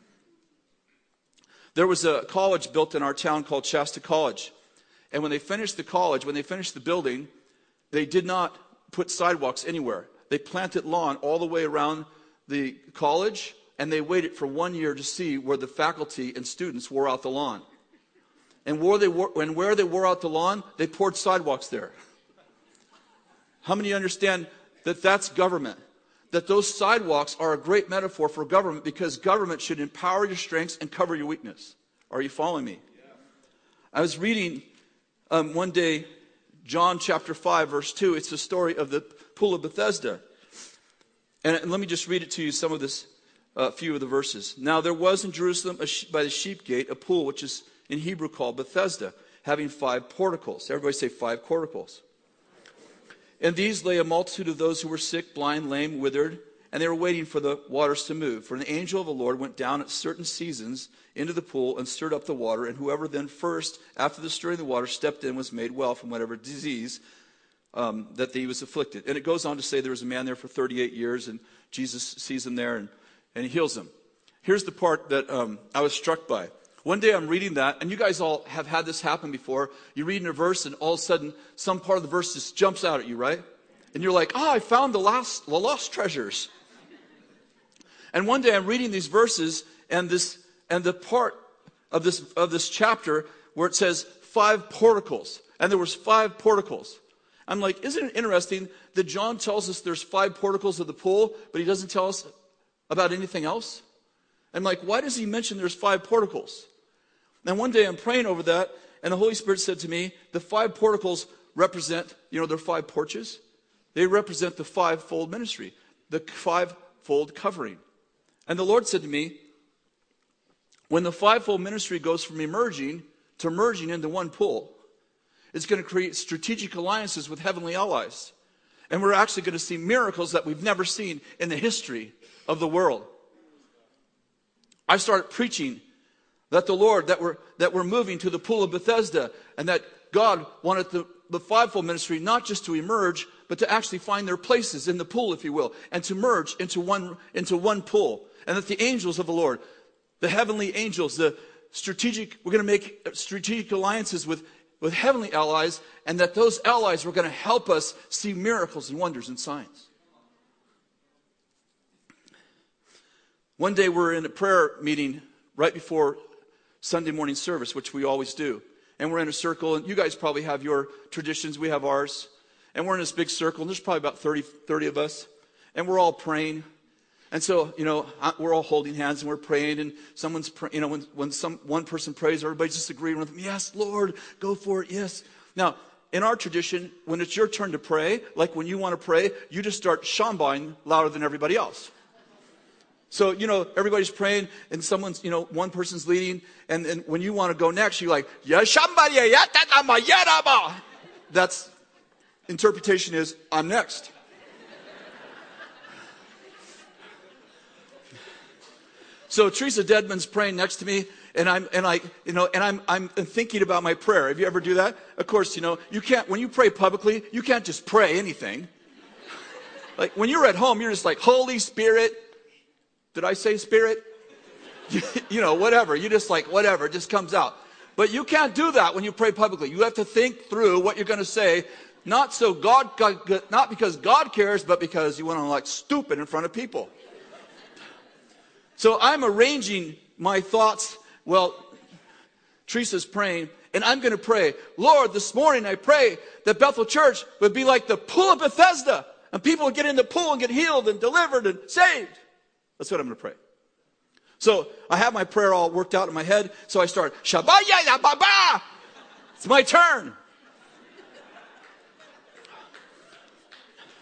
There was a college built in our town called Shasta College. And when they finished the college, when they finished the building, they did not put sidewalks anywhere. They planted lawn all the way around the college, and they waited for one year to see where the faculty and students wore out the lawn. And where they wore, and where they wore out the lawn, they poured sidewalks there. How many understand that that's government? That those sidewalks are a great metaphor for government, because government should empower your strengths and cover your weakness. Are you following me? Yeah. I was reading um, one day, John chapter five, verse two. It's the story of the pool of Bethesda. And, and let me just read it to you, some of this, a uh, few of the verses. Now there was in Jerusalem a sh- by the sheep gate a pool, which is in Hebrew called Bethesda, having five porticles. Everybody say five porticles. And these lay a multitude of those who were sick, blind, lame, withered, and they were waiting for the waters to move. For an angel of the Lord went down at certain seasons into the pool and stirred up the water, and whoever then first, after the stirring of the water, stepped in was made well from whatever disease um, that he was afflicted. And it goes on to say there was a man there for thirty-eight years, and Jesus sees him there, and, and he heals him. Here's the part that um, I was struck by. One day I'm reading that, and you guys all have had this happen before. You read in a verse, and all of a sudden, some part of the verse just jumps out at you, right? And you're like, oh, I found the lost, the lost treasures. And one day I'm reading these verses, and this and the part of this of this chapter where it says five porticles, and there was five porticles. I'm like, isn't it interesting that John tells us there's five porticles of the pool, but he doesn't tell us about anything else? I'm like, why does he mention there's five porticles? And one day I'm praying over that, and the Holy Spirit said to me, the five porticles represent, you know, they're five porches. They represent the five-fold ministry, the five-fold covering. And the Lord said to me, when the five-fold ministry goes from emerging to merging into one pool, it's going to create strategic alliances with heavenly allies. And we're actually going to see miracles that we've never seen in the history of the world. I started preaching that the Lord, that we're, that we're moving to the pool of Bethesda, and that God wanted the, the fivefold ministry not just to emerge, but to actually find their places in the pool, if you will, and to merge into one, into one pool. And that the angels of the Lord, the heavenly angels, the strategic, we're going to make strategic alliances with, with heavenly allies, and that those allies were going to help us see miracles and wonders and signs. One day we're in a prayer meeting right before Sunday morning service, which we always do. And we're in a circle, and you guys probably have your traditions, we have ours. And we're in this big circle, and there's probably about thirty, thirty of us. And we're all praying. And so, you know, we're all holding hands, and we're praying, and someone's, pray, you know, when, when some one person prays, everybody's just agreeing with them. Yes, Lord, go for it, yes. Now, in our tradition, when it's your turn to pray, like when you want to pray, you just start shambhing louder than everybody else. So, you know, everybody's praying, and someone's, you know, one person's leading, and, and when you want to go next, you're like, yeah, somebody, yeah, that's, interpretation is, I'm next. So Teresa Dedman's praying next to me, and I'm, and I, you know, and I'm, I'm thinking about my prayer. Have you ever do that? Of course, you know, you can't, when you pray publicly, you can't just pray anything. Like, when you're at home, you're just like, Holy Spirit. Did I say spirit? You know, whatever. You just like, whatever. It just comes out. But you can't do that when you pray publicly. You have to think through what you're going to say. Not so God, God, not because God cares, but because you want to look like stupid in front of people. So I'm arranging my thoughts. Well, Teresa's praying, and I'm going to pray, Lord, this morning I pray that Bethel Church would be like the pool of Bethesda, and people would get in the pool and get healed and delivered and saved. That's what I'm going to pray. So I have my prayer all worked out in my head. So I start, Shabaya Baba. It's my turn.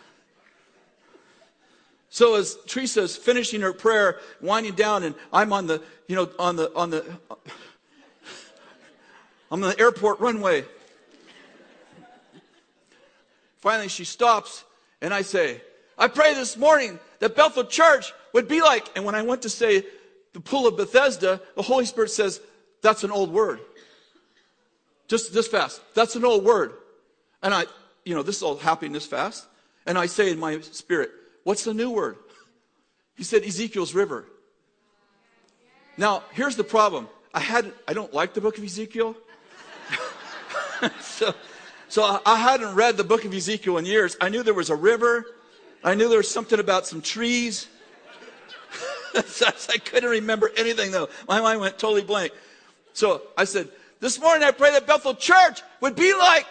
So as Teresa's finishing her prayer, winding down, and I'm on the, you know, on the, on the, I'm on the airport runway. Finally, she stops, and I say, I pray this morning that Bethel Church would be like, and when I went to say the pool of Bethesda, the Holy Spirit says, that's an old word. Just this fast. That's an old word. And I, you know, this is all happening this fast. And I say in my spirit, what's the new word? He said, Ezekiel's river. Now, here's the problem. I hadn't, I don't like the book of Ezekiel. so, so I, I hadn't read the book of Ezekiel in years. I knew there was a river. I knew there was something about some trees. I couldn't remember anything, though. My mind went totally blank. So I said, this morning I pray that Bethel Church would be like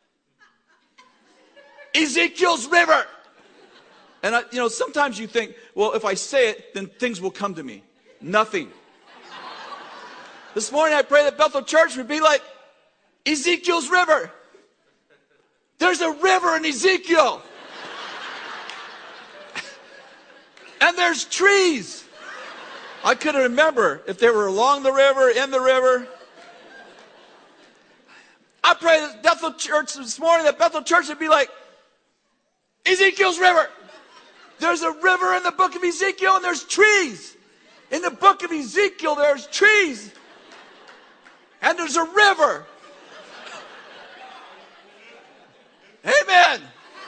Ezekiel's river. And, I, you know, sometimes you think, well, if I say it, then things will come to me. Nothing. This morning I pray that Bethel Church would be like Ezekiel's river. There's a river in Ezekiel. And there's trees. I couldn't remember if they were along the river, in the river. I pray that Bethel Church this morning, that Bethel Church would be like Ezekiel's river. There's a river in the book of Ezekiel, and there's trees. In the book of Ezekiel, there's trees. And there's a river. Amen.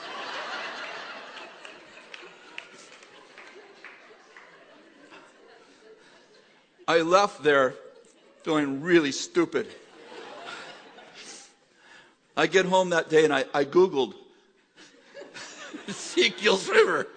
I left there feeling really stupid. I get home that day and I, I Googled Ezekiel's river.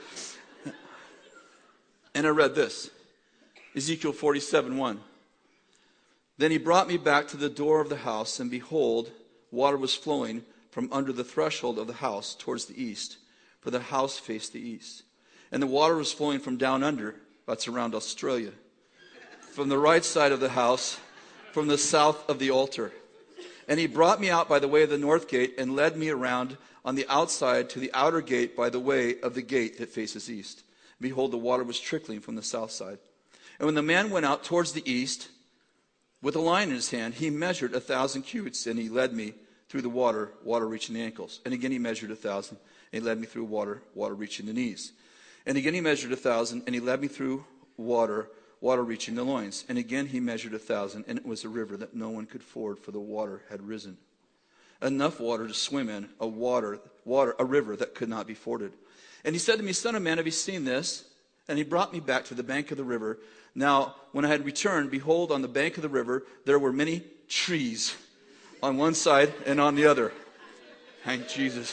And I read this. Ezekiel forty-seven one. Then he brought me back to the door of the house, and behold, water was flowing from under the threshold of the house towards the east, for the house faced the east. And the water was flowing from down under, that's around Australia, from the right side of the house, from the south of the altar. And he brought me out by the way of the north gate and led me around on the outside to the outer gate by the way of the gate that faces east. Behold, the water was trickling from the south side. And when the man went out towards the east with a line in his hand, he measured a thousand cubits, and he led me through the water, water reaching the ankles. And again he measured a thousand, and he led me through water, water reaching the knees. And again he measured a thousand, and he led me through water, water reaching the loins. And again he measured a thousand, and it was a river that no one could ford, for the water had risen. Enough water to swim in, a water, water, a river that could not be forded. And he said to me, Son of man, have you seen this? And he brought me back to the bank of the river. Now, when I had returned, behold, on the bank of the river, there were many trees on one side and on the other. Thank Jesus.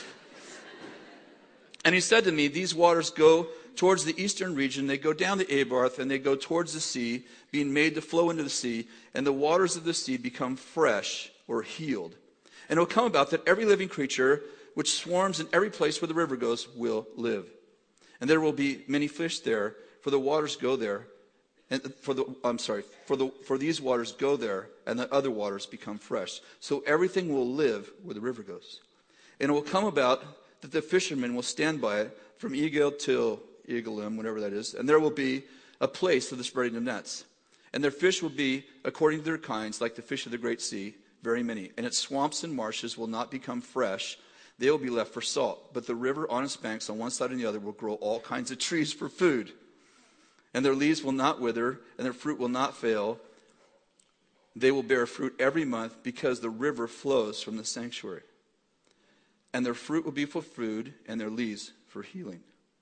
And he said to me, these waters go towards the eastern region. They go down to Abarth, and they go towards the sea, being made to flow into the sea. And the waters of the sea become fresh or healed. And it will come about that every living creature which swarms in every place where the river goes will live. And there will be many fish there, for the waters go there. And for the I'm sorry, for the for these waters go there, and the other waters become fresh. So everything will live where the river goes. And it will come about that the fishermen will stand by it from Egil till Egalim, whatever that is, and there will be a place for the spreading of nets. And their fish will be according to their kinds, like the fish of the great sea, very many. And its swamps and marshes will not become fresh. They will be left for salt. But the river on its banks on one side and the other will grow all kinds of trees for food. And their leaves will not wither, and their fruit will not fail. They will bear fruit every month, because the river flows from the sanctuary. And their fruit will be for food, and their leaves for healing.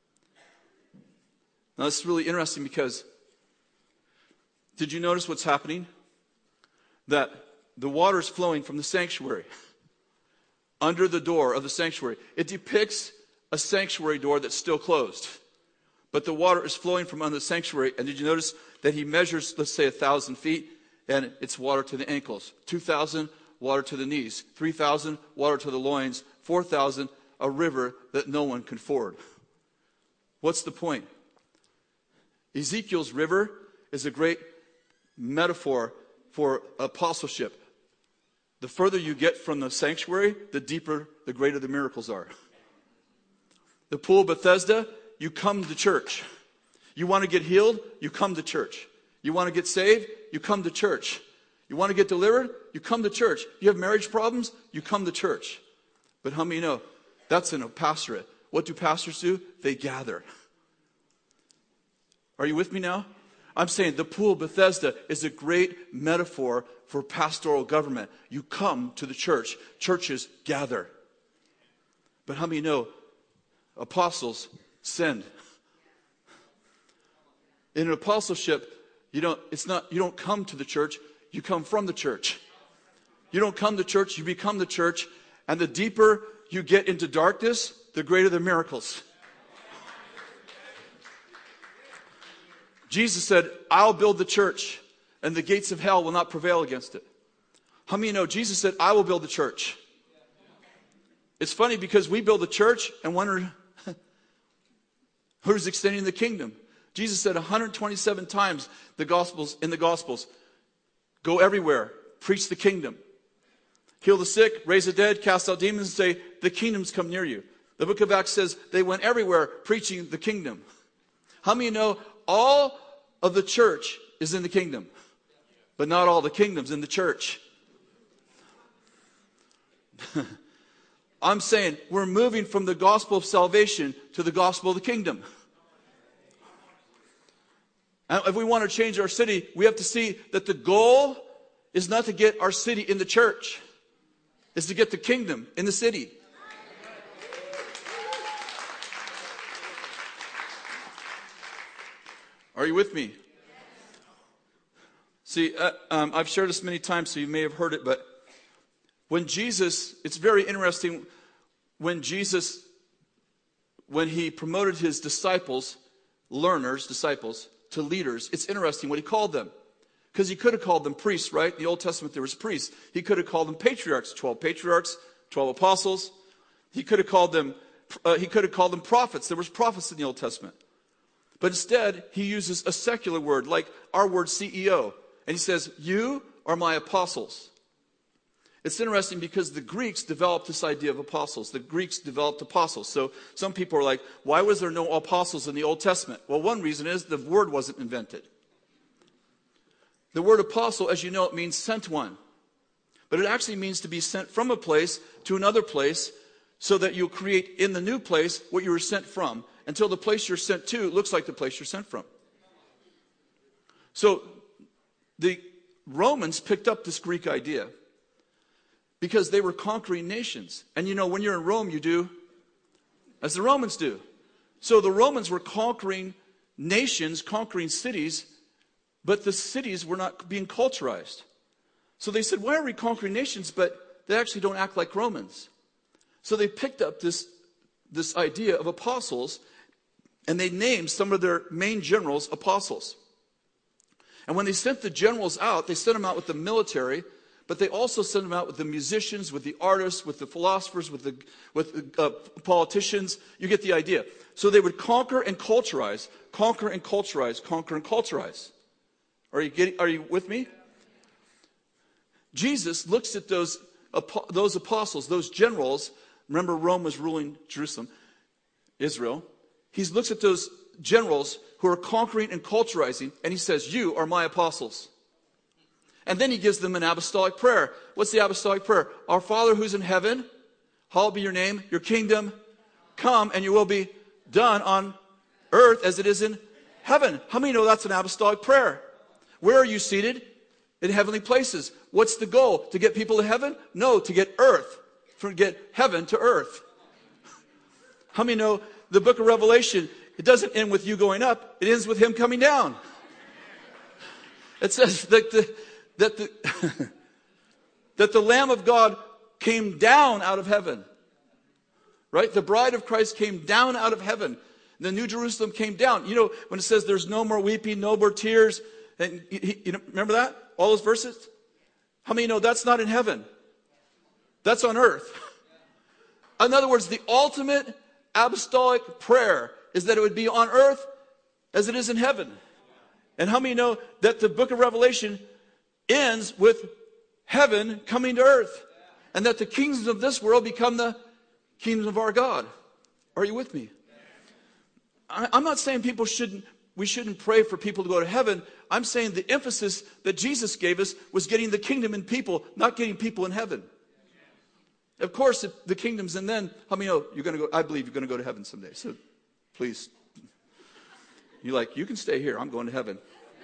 Now, this is really interesting, because did you notice what's happening? That the water is flowing from the sanctuary under the door of the sanctuary. It depicts a sanctuary door that's still closed. But the water is flowing from under the sanctuary. And did you notice that he measures, let's say, a thousand feet, and it's water to the ankles. Two thousand, water to the knees. Three thousand, water to the loins. Four thousand, a river that no one can ford. What's the point? Ezekiel's river is a great metaphor for apostleship. The further you get from the sanctuary, the deeper, the greater the miracles are. The pool of Bethesda, you come to church. You want to get healed? You come to church. You want to get saved? You come to church. You want to get delivered? You come to church. You have marriage problems? You come to church. But how many know that's in a pastorate? What do pastors do? They gather. Are you with me now? I'm saying the pool of Bethesda is a great metaphor for pastoral government. You come to the church. Churches gather. But how many know apostles send? In an apostleship, you don't, it's not, you don't come to the church, you come from the church. You don't come to church, you become the church. And the deeper you get into darkness, the greater the miracles. Jesus said, I'll build the church, and the gates of hell will not prevail against it. How many know Jesus said, I will build the church? It's funny because we build a church and wonder who's extending the kingdom. Jesus said one hundred twenty-seven times the Gospels in the Gospels, go everywhere, preach the kingdom. Heal the sick, raise the dead, cast out demons, and say, the kingdom's come near you. The book of Acts says they went everywhere preaching the kingdom. How many know all of the church is in the kingdom, but not all the kingdom's in the church? I'm saying we're moving from the gospel of salvation to the gospel of the kingdom. And if we want to change our city, we have to see that the goal is not to get our city in the church. It's to get the kingdom in the city. Are you with me? See, uh, um, I've shared this many times, so you may have heard it, but when Jesus, it's very interesting, when Jesus, when he promoted his disciples, learners, disciples, to leaders, it's interesting what he called them. Because he could have called them priests, right? In the Old Testament there was priests. He could have called them patriarchs, twelve patriarchs, twelve apostles. He could have called them, uh, he could have called them prophets. There was prophets in the Old Testament. But instead, he uses a secular word, like our word C E O. And he says, you are my apostles. It's interesting because the Greeks developed this idea of apostles. The Greeks developed apostles. So some people are like, why was there no apostles in the Old Testament? Well, one reason is the word wasn't invented. The word apostle, as you know, it means sent one. But it actually means to be sent from a place to another place so that you'll create in the new place what you were sent from, until the place you're sent to looks like the place you're sent from. So the Romans picked up this Greek idea because they were conquering nations. And you know, when you're in Rome, you do as the Romans do. So the Romans were conquering nations, conquering cities, but the cities were not being culturized. So they said, why are we conquering nations, but they actually don't act like Romans? So they picked up this, this idea of apostles, and they named some of their main generals apostles. And when they sent the generals out, they sent them out with the military, but they also sent them out with the musicians, with the artists, with the philosophers, with the with the, uh, politicians. You get the idea. So they would conquer and culturize, conquer and culturize, conquer and culturize. Are you getting? Are you with me? Jesus looks at those those apostles, those generals. Remember, Rome was ruling Jerusalem, Israel. He looks at those generals who are conquering and culturizing, and he says, you are my apostles. And then he gives them an apostolic prayer. What's the apostolic prayer? Our Father who's in heaven, hallowed be your name, your kingdom come, and your will be done on earth as it is in heaven. How many know that's an apostolic prayer? Where are you seated? In heavenly places. What's the goal? To get people to heaven? No, to get earth. To get heaven to earth. How many know the book of Revelation, it doesn't end with you going up, it ends with him coming down. It says that the, that the, that the Lamb of God came down out of heaven. Right? The bride of Christ came down out of heaven. The New Jerusalem came down. You know, when it says there's no more weeping, no more tears, and you, you know, remember that? All those verses? How many know that's not in heaven? That's on earth. In other words, the ultimate apostolic prayer is that it would be on earth as it is in heaven. And how many know that the book of Revelation ends with heaven coming to earth? And that the kingdoms of this world become the kingdoms of our God. Are you with me? I, I'm not saying people shouldn't we shouldn't pray for people to go to heaven. I'm saying the emphasis that Jesus gave us was getting the kingdom in people, not getting people in heaven. Of course, if the kingdom's in, then how many know you're going to go? I believe you're going to go to heaven someday. So please, you're like, you can stay here. I'm going to heaven.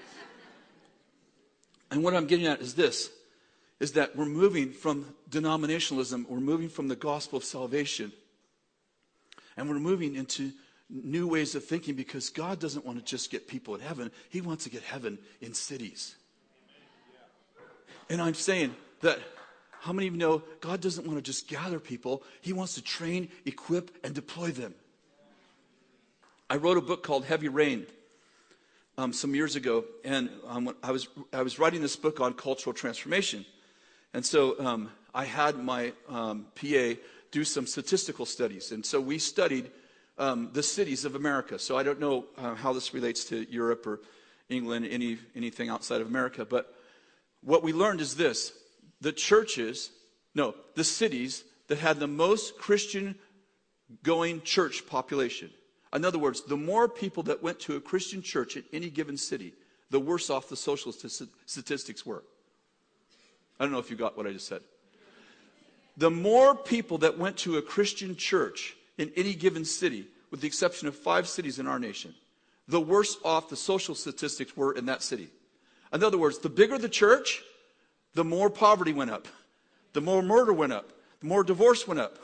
And what I'm getting at is this, is that we're moving from denominationalism. We're moving from the gospel of salvation. And we're moving into new ways of thinking, because God doesn't want to just get people in heaven. He wants to get heaven in cities. And I'm saying that, how many of you know God doesn't want to just gather people? He wants to train, equip, and deploy them. I wrote a book called Heavy Rain um, some years ago, and um, I was I was writing this book on cultural transformation. And so um, I had my um, P A do some statistical studies. And so we studied um, the cities of America. So I don't know uh, how this relates to Europe or England, any anything outside of America. But what we learned is this. The churches, no, the cities that had the most Christian-going church population. In other words, the more people that went to a Christian church in any given city, the worse off the social st- statistics were. I don't know if you got what I just said. The more people that went to a Christian church in any given city, with the exception of five cities in our nation, the worse off the social statistics were in that city. In other words, the bigger the church, the more poverty went up, the more murder went up, the more divorce went up.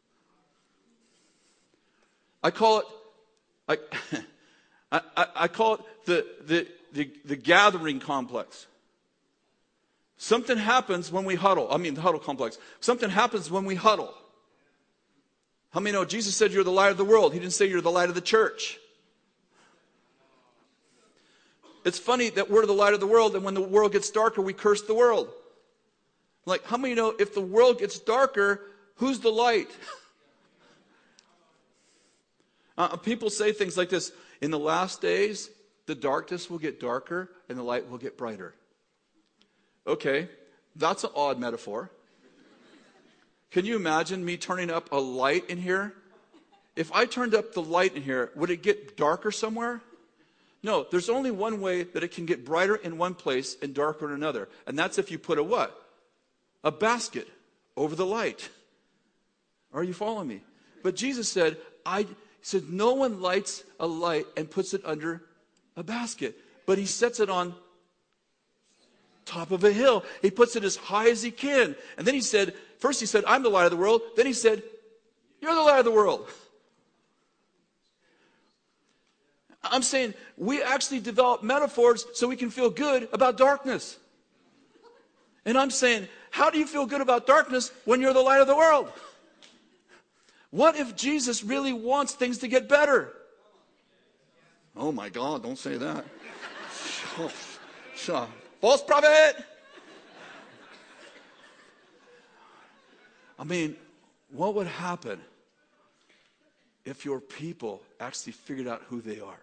I call it, I, I, I call it the, the, the, the gathering complex. Something happens when we huddle. I mean, the huddle complex. Something happens when we huddle. How many know Jesus said you're the light of the world? He didn't say you're the light of the church. It's funny that we're the light of the world, and when the world gets darker, we curse the world. Like, how many know if the world gets darker, who's the light? uh, people say things like this. In the last days, the darkness will get darker and the light will get brighter. Okay, that's an odd metaphor. Can you imagine me turning up a light in here? If I turned up the light in here, would it get darker somewhere? No, there's only one way that it can get brighter in one place and darker in another. And that's if you put a what? A basket over the light. Are you following me? But Jesus said, I said, no one lights a light and puts it under a basket, but he sets it on top of a hill. He puts it as high as he can. And then he said, first he said, I'm the light of the world. Then he said, you're the light of the world. I'm saying we actually develop metaphors so we can feel good about darkness. And I'm saying, how do you feel good about darkness when you're the light of the world? What if Jesus really wants things to get better? Oh my God, don't say that. False prophet. I mean, what would happen if your people actually figured out who they are?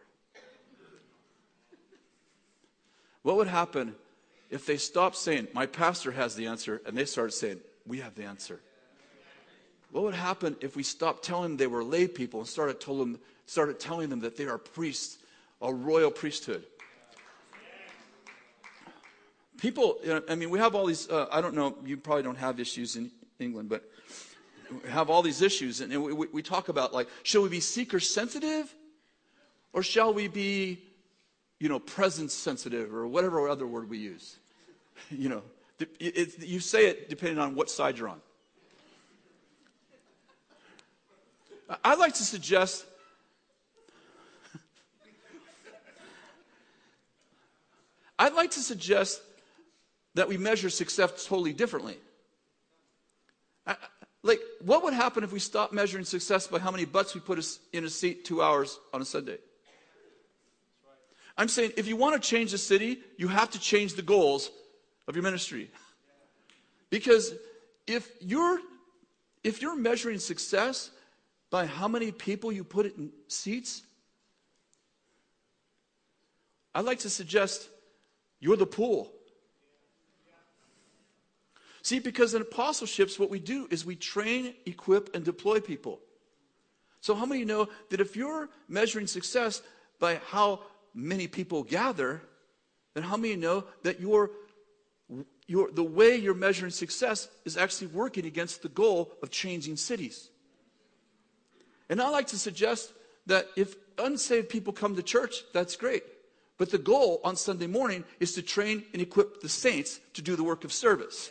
What would happen if they stopped saying, my pastor has the answer, and they started saying, we have the answer? What would happen if we stopped telling them they were lay people and started, told them, started telling them that they are priests, a royal priesthood? People, you know, I mean, we have all these, uh, I don't know, you probably don't have issues in England, but we have all these issues. And we, we, we talk about, like, shall we be seeker sensitive? Or shall we be, you know, presence sensitive, or whatever other word we use? You know, it, it, you say it depending on what side you're on. I'd like to suggest I'd like to suggest that we measure success totally differently. I, like, what would happen if we stopped measuring success by how many butts we put us in a seat two hours on a Sunday? I'm saying if you want to change the city, you have to change the goals of your ministry. Because if you're if you're measuring success by how many people you put in seats, I'd like to suggest you're the pool. See, because in apostleships, what we do is we train, equip, and deploy people. So how many of you know that if you're measuring success by how many people gather, then how many know that your, your, the way you're measuring success is actually working against the goal of changing cities? And I like to suggest that if unsaved people come to church, that's great. But the goal on Sunday morning is to train and equip the saints to do the work of service.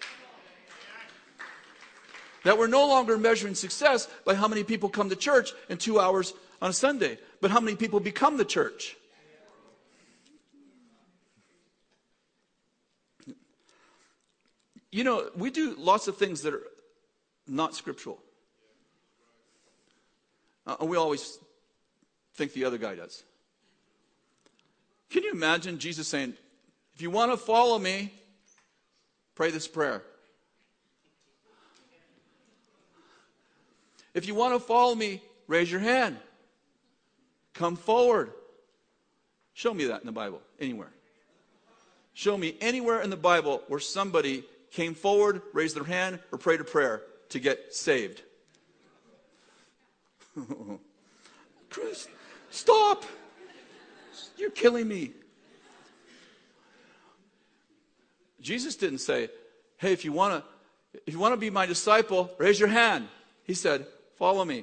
That we're no longer measuring success by how many people come to church in two hours on a Sunday, but how many people become the church. You know, we do lots of things that are not scriptural. Uh, we always think the other guy does. Can you imagine Jesus saying, if you want to follow me, pray this prayer. If you want to follow me, raise your hand. Come forward. Show me that in the Bible, anywhere. Show me anywhere in the Bible where somebody came forward, raised their hand, or prayed a prayer to get saved. Chris, stop. You're killing me. Jesus didn't say, hey, if you want to if you want to be my disciple, raise your hand. He said, follow me.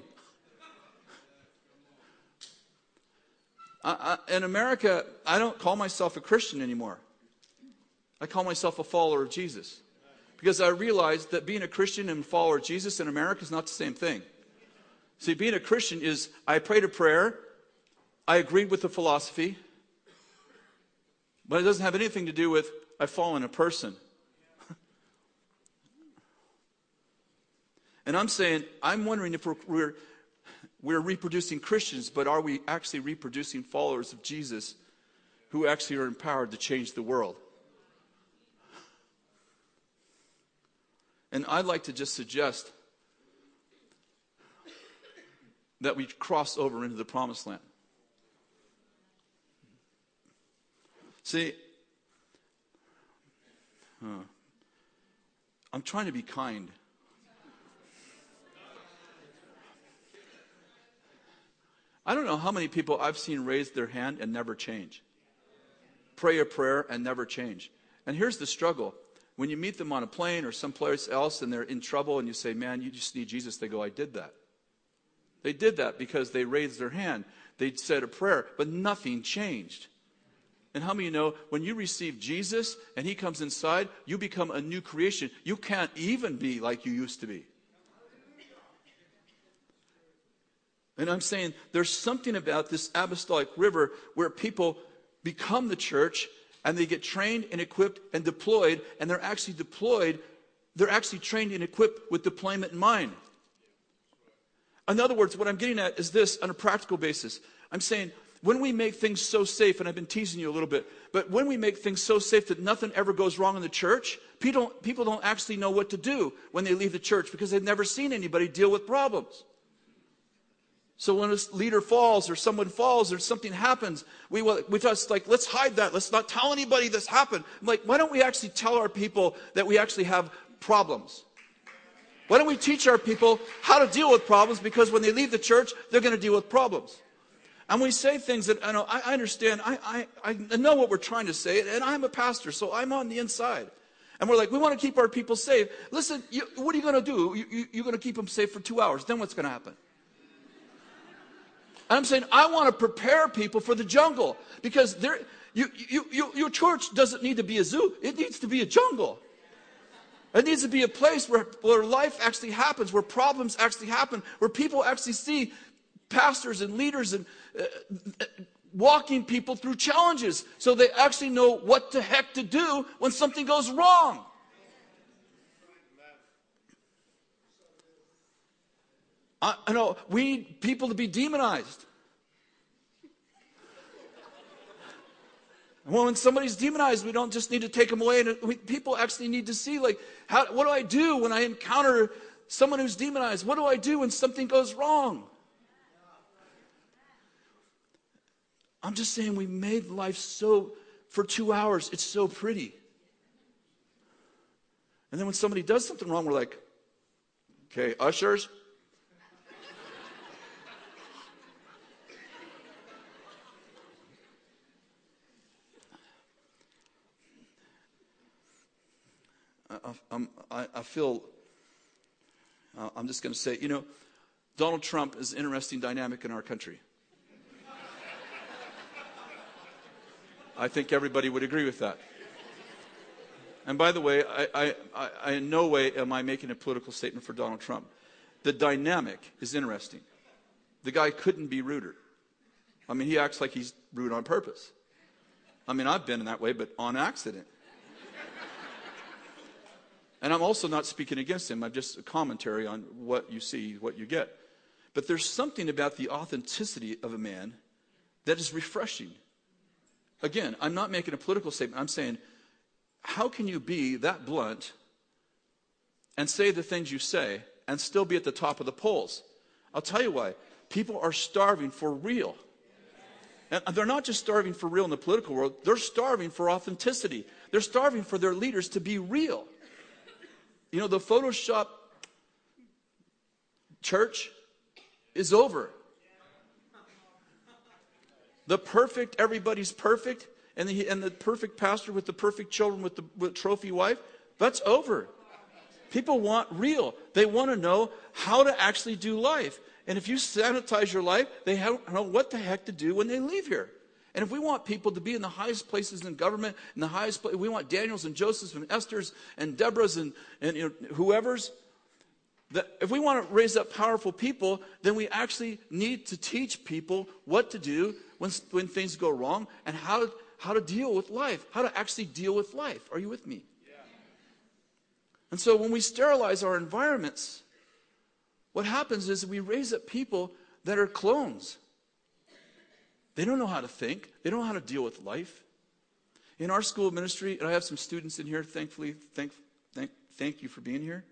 I, I, in America, I don't call myself a Christian anymore. I call myself a follower of Jesus. Because I realized that being a Christian and a follower of Jesus in America is not the same thing. See, being a Christian is, I prayed a prayer, I agreed with the philosophy, but it doesn't have anything to do with, I fall in a person. And I'm saying, I'm wondering if we're, we're, we're reproducing Christians, but are we actually reproducing followers of Jesus who actually are empowered to change the world? And I'd like to just suggest that we cross over into the promised land. See, uh, I'm trying to be kind. I don't know how many people I've seen raise their hand and never change. Pray a prayer and never change. And here's the struggle. When you meet them on a plane or someplace else and they're in trouble and you say, man, you just need Jesus, they go, I did that. They did that because they raised their hand. They said a prayer, but nothing changed. And how many of you know, when you receive Jesus and he comes inside, you become a new creation. You can't even be like you used to be. And I'm saying there's something about this apostolic river where people become the church and they get trained and equipped and deployed, and they're actually deployed, they're actually trained and equipped with deployment in mind. In other words, what I'm getting at is this on a practical basis. I'm saying when we make things so safe, and I've been teasing you a little bit, but when we make things so safe that nothing ever goes wrong in the church, people don't, people don't actually know what to do when they leave the church because they've never seen anybody deal with problems. So when a leader falls or someone falls or something happens, we we just like, let's hide that. Let's not tell anybody this happened. I'm like, why don't we actually tell our people that we actually have problems? Why don't we teach our people how to deal with problems? Because when they leave the church, they're going to deal with problems. And we say things that, I know, I understand, I, I, I know what we're trying to say, and I'm a pastor, so I'm on the inside. And we're like, we want to keep our people safe. Listen, you, what are you going to do? You, you, you're going to keep them safe for two hours. Then what's going to happen? I'm saying I want to prepare people for the jungle because there, you, you, you, your church doesn't need to be a zoo. It needs to be a jungle. It needs to be a place where, where life actually happens, where problems actually happen, where people actually see pastors and leaders and uh, walking people through challenges so they actually know what the heck to do when something goes wrong. I, I know we need people to be demonized. When somebody's demonized, we don't just need to take them away. And we, people actually need to see, like, how, what do I do when I encounter someone who's demonized? What do I do when something goes wrong? I'm just saying we made life so, for two hours, it's so pretty. And then when somebody does something wrong, we're like, okay, ushers. I, I, I feel, uh, I'm just going to say, you know, Donald Trump is an interesting dynamic in our country. I think everybody would agree with that. And by the way, I, I, I, I in no way am I making a political statement for Donald Trump. The dynamic is interesting. The guy couldn't be ruder. I mean, he acts like he's rude on purpose. I mean, I've been in that way, but on accident. And I'm also not speaking against him. I'm just a commentary on what you see, what you get. But there's something about the authenticity of a man that is refreshing. Again, I'm not making a political statement. I'm saying, how can you be that blunt and say the things you say and still be at the top of the polls? I'll tell you why. People are starving for real. And they're not just starving for real in the political world. They're starving for authenticity. They're starving for their leaders to be real. You know, the Photoshop church is over. The perfect, everybody's perfect, and the, and the perfect pastor with the perfect children with the with trophy wife, that's over. People want real. They want to know how to actually do life. And if you sanitize your life, they don't know what the heck to do when they leave here. And if we want people to be in the highest places in government, in the highest place, we want Daniels and Josephs and Esther's and Deborah's and, and you know, whoever's. That if we want to raise up powerful people, then we actually need to teach people what to do when, when things go wrong and how, how to deal with life, how to actually deal with life. Are you with me? Yeah. And so when we sterilize our environments, what happens is we raise up people that are clones. They don't know how to think. They don't know how to deal with life. In our school of ministry, and I have some students in here, thankfully, thank, thank, thank you for being here.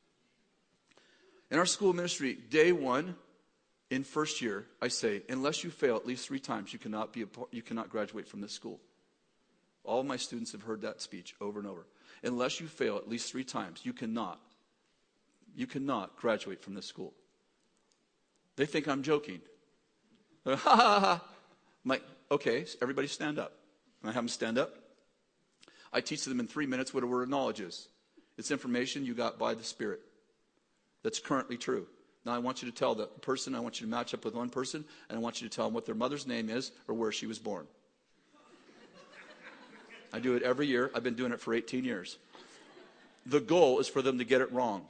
In our school of ministry, day one, in first year, I say, unless you fail at least three times, you cannot be a, you cannot graduate from this school. All of my students have heard that speech over and over. Unless you fail at least three times, you cannot. You cannot graduate from this school. They think I'm joking. Ha ha ha. I'm like, okay, everybody stand up. And I have them stand up. I teach them in three minutes what a word of knowledge is. It's information you got by the Spirit. That's currently true. Now I want you to tell the person, I want you to match up with one person, and I want you to tell them what their mother's name is or where she was born. I do it every year. I've been doing it for eighteen years. The goal is for them to get it wrong.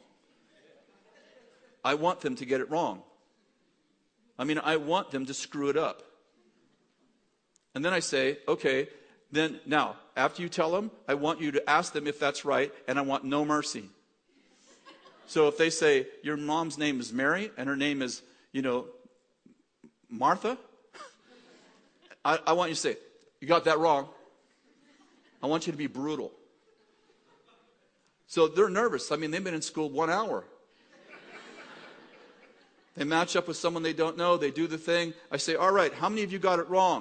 I want them to get it wrong. I mean, I want them to screw it up. And then I say, okay, then now, after you tell them, I want you to ask them if that's right, and I want no mercy. So if they say, your mom's name is Mary, and her name is, you know, Martha, I, I want you to say, you got that wrong. I want you to be brutal. So they're nervous. I mean, they've been in school one hour. They match up with someone they don't know. They do the thing. I say, all right, how many of you got it wrong?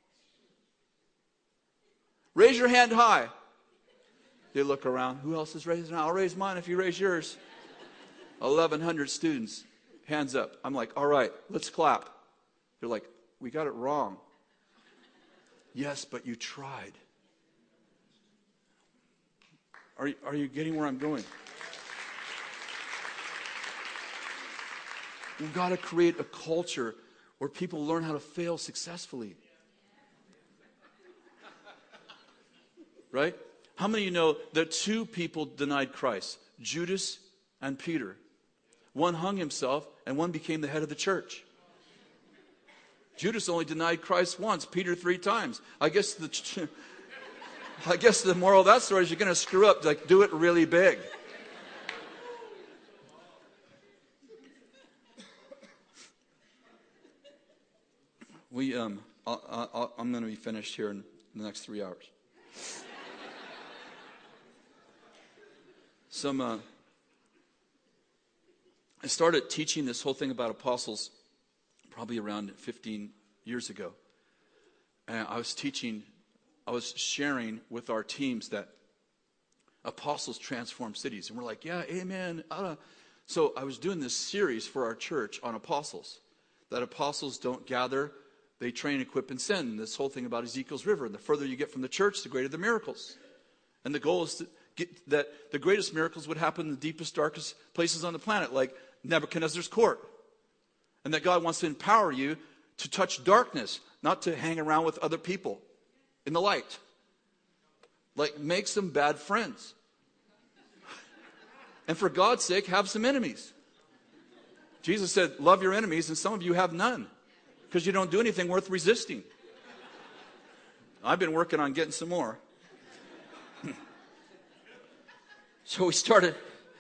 Raise your hand high. They look around. Who else is raising? I'll raise mine if you raise yours. eleven hundred students. Hands up. I'm like, all right, let's clap. They're like, we got it wrong. Yes, but you tried. Are, are you getting where I'm going? We've got to create a culture where people learn how to fail successfully. Right? How many of you know that two people denied Christ? Judas and Peter. One hung himself and one became the head of the church. Judas only denied Christ once, Peter three times. I guess the I guess the moral of that story is you're going to screw up, like do it really big. We, um, I'll, I'll, I'm going to be finished here in the next three hours. Some, uh, I started teaching this whole thing about apostles probably around fifteen years ago. And I was teaching, I was sharing with our teams that apostles transform cities. And we're like, yeah, amen. Uh. So I was doing this series for our church on apostles. That apostles don't gather. They train, equip, and send. This whole thing about Ezekiel's river. And the further you get from the church, the greater the miracles. And the goal is to get, that the greatest miracles would happen in the deepest, darkest places on the planet, like Nebuchadnezzar's court. And that God wants to empower you to touch darkness, not to hang around with other people in the light. Like, make some bad friends. And for God's sake, have some enemies. Jesus said, love your enemies, and some of you have none. Because you don't do anything worth resisting. I've been working on getting some more. So we started.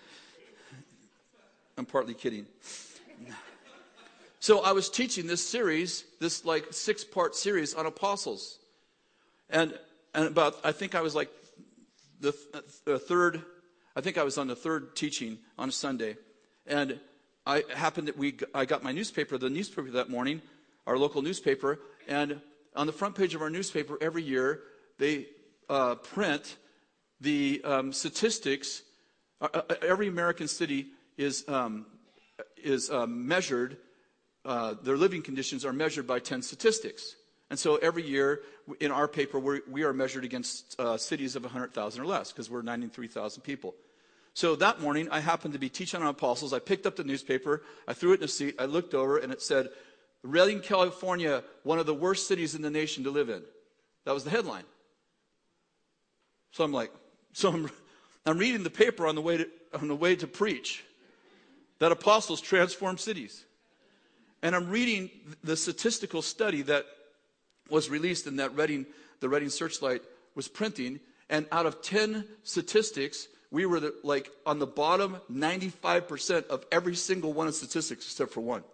I'm partly kidding. So I was teaching this series, this like six-part series on apostles. And and about, I think I was like the, the third, I think I was on the third teaching on a Sunday. And I happened that we, I got my newspaper, the newspaper that morning, our local newspaper, and on the front page of our newspaper every year, they uh, print the um, statistics. Uh, every American city is um, is uh, measured. Uh, their living conditions are measured by ten statistics, and so every year in our paper we're, we are measured against uh, cities of one hundred thousand or less because we're ninety-three thousand people. So that morning, I happened to be teaching on apostles. I picked up the newspaper, I threw it in a seat, I looked over, and it said, Redding, California, one of the worst cities in the nation to live in. That was the headline. So I'm like, so I'm, I'm reading the paper on the way to, on the way to preach that apostles transform cities. And I'm reading the statistical study that was released in that Redding, the Redding Searchlight was printing, and out of ten statistics, we were the, like on the bottom ninety-five percent of every single one of the statistics except for one.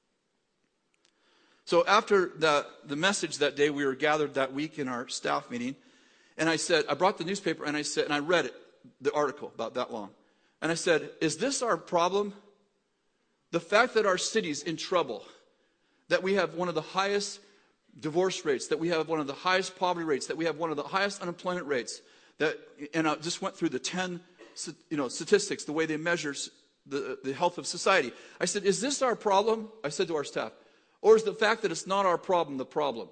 So after the, the message that day, we were gathered that week in our staff meeting. And I said, I brought the newspaper and I said, and I read it, the article about that long. And I said, is this our problem? The fact that our city's in trouble, that we have one of the highest divorce rates, that we have one of the highest poverty rates, that we have one of the highest unemployment rates, that, and I just went through the ten, you know, statistics, the way they measure the, the health of society. I said, is this our problem? I said to our staff, or is the fact that it's not our problem the problem?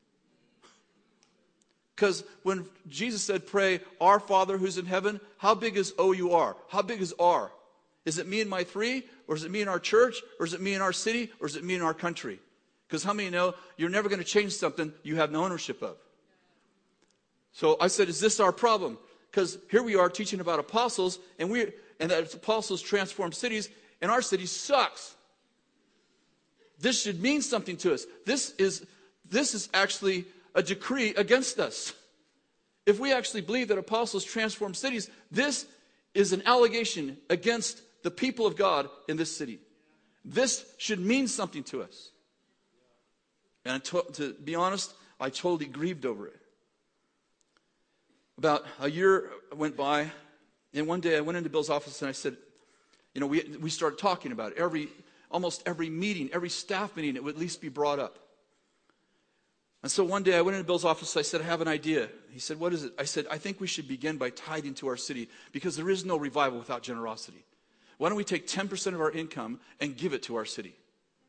Because when Jesus said, pray, our Father who's in heaven, how big is O U R? How big is R? Is it me and my three? Or is it me and our church? Or is it me and our city? Or is it me and our country? Because how many know you're never going to change something you have no ownership of? So I said, is this our problem? Because here we are teaching about apostles, and we and that apostles transform cities, and our city sucks. This should mean something to us. This is this is actually a decree against us. If we actually believe that apostles transform cities, this is an allegation against the people of God in this city. This should mean something to us. And to, to be honest, I totally grieved over it. About a year went by, and one day I went into Bill's office and I said, you know, we we started talking about it. Every, almost every meeting, every staff meeting, it would at least be brought up. And so one day I went into Bill's office, I said, I have an idea. He said, what is it? I said, I think we should begin by tithing to our city because there is no revival without generosity. Why don't we take ten percent of our income and give it to our city?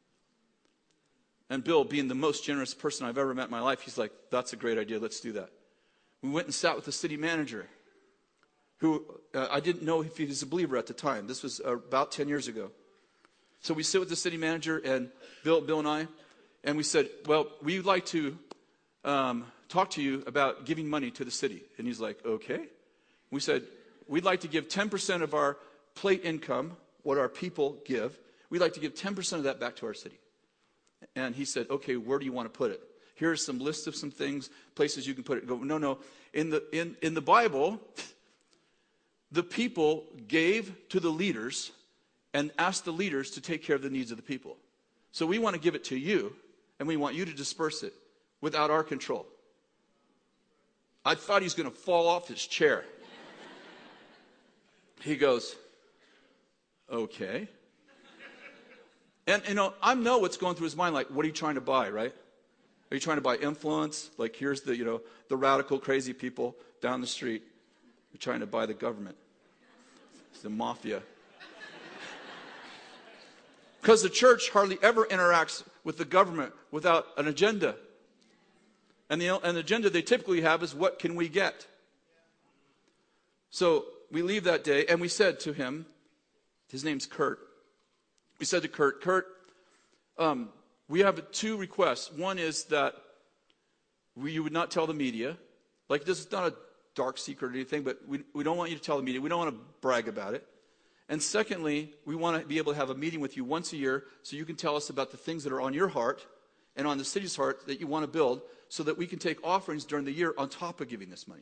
And Bill, being the most generous person I've ever met in my life, he's like, that's a great idea, let's do that. We went and sat with the city manager, who uh, I didn't know if he was a believer at the time. This was uh, about ten years ago. So we sit with the city manager and Bill, Bill and I, and we said, well, we'd like to um, talk to you about giving money to the city. And he's like, okay. We said, we'd like to give ten percent of our plate income, what our people give, we'd like to give ten percent of that back to our city. And he said, okay, where do you want to put it? Here's some lists of some things, places you can put it. Go, no, no. In the in, in the Bible, the people gave to the leaders and asked the leaders to take care of the needs of the people. So we want to give it to you, and we want you to disperse it without our control. I thought he was going to fall off his chair. He goes, okay. And, you know, I know what's going through his mind, like, what are you trying to buy, right? Are you trying to buy influence? Like, here's the, you know, the radical, crazy people down the street. You're trying to buy the government. It's the mafia. Because the church hardly ever interacts with the government without an agenda. And the, an agenda they typically have is, what can we get? So we leave that day, and we said to him, his name's Kurt. We said to Kurt, Kurt, um, we have two requests. One is that we, you would not tell the media. Like, this is not a dark secret or anything, but we, we don't want you to tell the media. We don't want to brag about it. And secondly, we want to be able to have a meeting with you once a year so you can tell us about the things that are on your heart and on the city's heart that you want to build so that we can take offerings during the year on top of giving this money.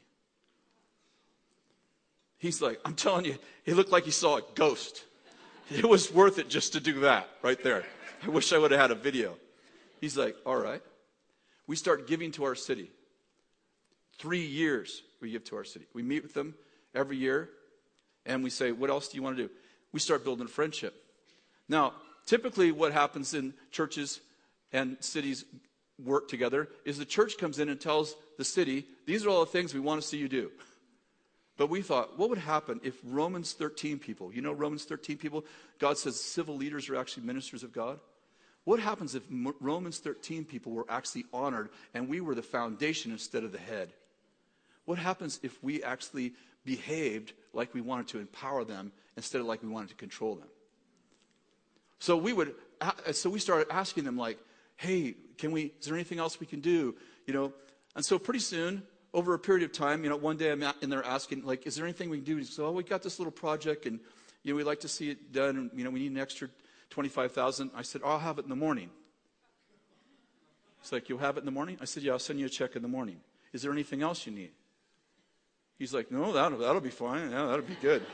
He's like, I'm telling you, he looked like he saw a ghost. It was worth it just to do that right there. I wish I would have had a video. He's like, all right. We start giving to our city. Three years we give to our city. We meet with them every year, and we say, what else do you want to do? We start building a friendship. Now, typically what happens in churches and cities work together is the church comes in and tells the city, these are all the things we want to see you do. But we thought, what would happen if Romans thirteen people, you know Romans thirteen people, God says civil leaders are actually ministers of God. What happens if Romans thirteen people were actually honored and we were the foundation instead of the head? What happens if we actually behaved like we wanted to empower them instead of like we wanted to control them? So we would, so we started asking them like, hey, can we, is there anything else we can do? You know, and so pretty soon, over a period of time, you know, one day I'm in there asking, like, is there anything we can do? So, oh, we got this little project, and, you know, we'd like to see it done, and, you know, we need an extra twenty-five thousand dollars. I said, oh, I'll have it in the morning. He's like, you'll have it in the morning? I said, yeah, I'll send you a check in the morning. Is there anything else you need? He's like, no, that'll, that'll be fine. Yeah, that'll be good.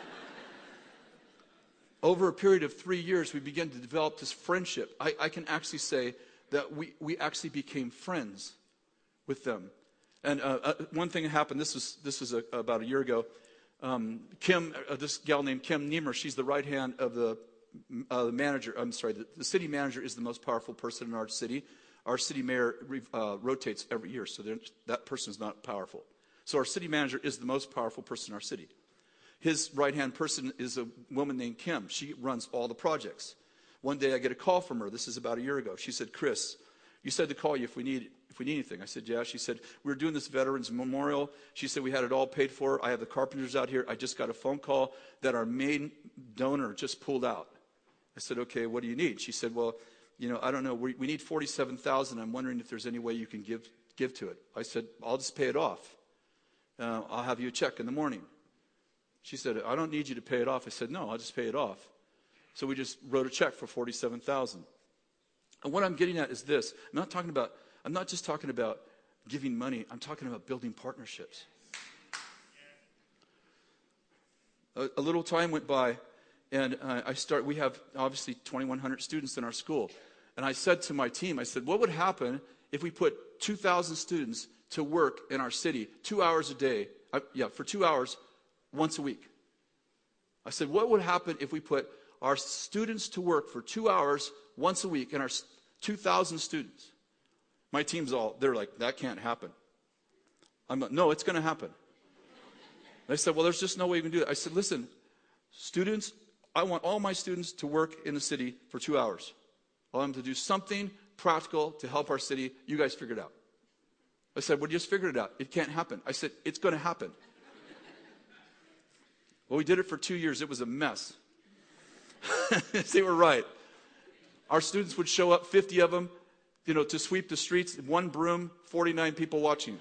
Over a period of three years, we began to develop this friendship. I, I can actually say that we, we actually became friends with them. And uh, uh, one thing happened, this was, this was a, about a year ago. Um, Kim, uh, this gal named Kim Niemer, she's the right hand of the, uh, the manager. I'm sorry, the, the city manager is the most powerful person in our city. Our city mayor uh, rotates every year, so that person is not powerful. So our city manager is the most powerful person in our city. His right-hand person is a woman named Kim. She runs all the projects. One day I get a call from her. This is about a year ago. She said, Chris, you said to call you if we need if we need anything. I said, yeah. She said, we were doing this Veterans Memorial. She said, we had it all paid for. I have the carpenters out here. I just got a phone call that our main donor just pulled out. I said, okay, what do you need? She said, well, you know, I don't know. We, we need forty-seven thousand dollars. I'm wondering if there's any way you can give give to it. I said, I'll just pay it off. Uh, I'll have you a check in the morning. She said, I don't need you to pay it off. I said, no, I'll just pay it off. So we just wrote a check for forty-seven thousand dollars. And what I'm getting at is this. I'm not talking about, I'm not just talking about giving money. I'm talking about building partnerships. A, a little time went by, and uh, I start. We have obviously twenty-one hundred students in our school. And I said to my team, I said, what would happen if we put two thousand students to work in our city, two hours a day, uh, yeah, for two hours once a week? I said, what would happen if we put our students to work for two hours once a week, and our two thousand students? My team's all, they're like, that can't happen. I'm like, no, it's going to happen. They said, well, there's just no way you can do it. I said, listen, students, I want all my students to work in the city for two hours. I want them to do something practical to help our city. You guys figure it out. I said, well, just figure it out. It can't happen. I said, it's going to happen. Well, we did it for two years. It was a mess. They were right. Our students would show up, fifty of them, you know, to sweep the streets. One broom, forty-nine people watching.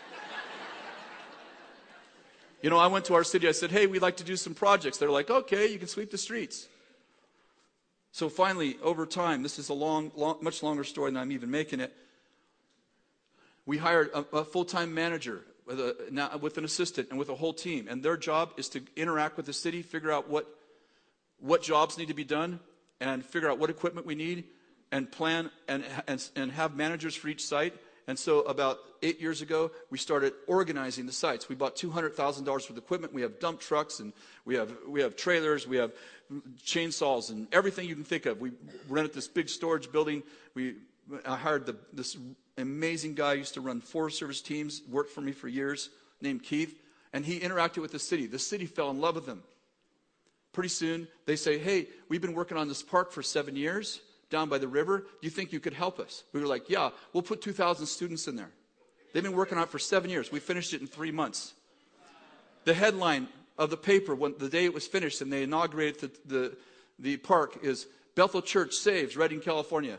You know, I went to our city. I said, hey, we'd like to do some projects. They're like, okay, you can sweep the streets. So finally, over time, this is a long, long much longer story than I'm even making it. We hired a, a full-time manager with, a, now, with an assistant and with a whole team. And their job is to interact with the city, figure out what what jobs need to be done, and figure out what equipment we need, and plan and, and, and have managers for each site. And so about eight years ago, we started organizing the sites. We bought two hundred thousand dollars worth of equipment. We have dump trucks, and we have we have trailers, we have chainsaws, and everything you can think of. We rented this big storage building. We I hired the, this amazing guy who used to run Forest Service teams, worked for me for years, named Keith, and he interacted with the city. The city fell in love with him. Pretty soon, they say, hey, we've been working on this park for seven years down by the river. Do you think you could help us? We were like, yeah, we'll put two thousand students in there. They've been working on it for seven years. We finished it in three months. The headline of the paper when the day it was finished and they inaugurated the, the, the park is Bethel Church Saves, Redding, California.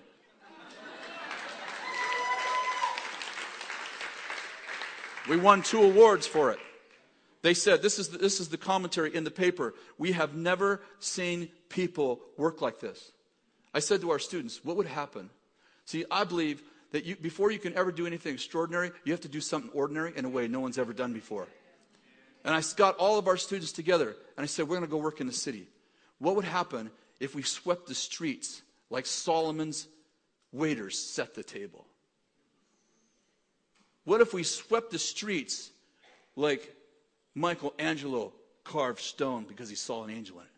We won two awards for it. They said, this is, the, this is the commentary in the paper. We have never seen people work like this. I said to our students, what would happen? See, I believe that you, before you can ever do anything extraordinary, you have to do something ordinary in a way no one's ever done before. And I got all of our students together, and I said, we're going to go work in the city. What would happen if we swept the streets like Solomon's waiters set the table? What if we swept the streets like Michelangelo carved stone because he saw an angel in it?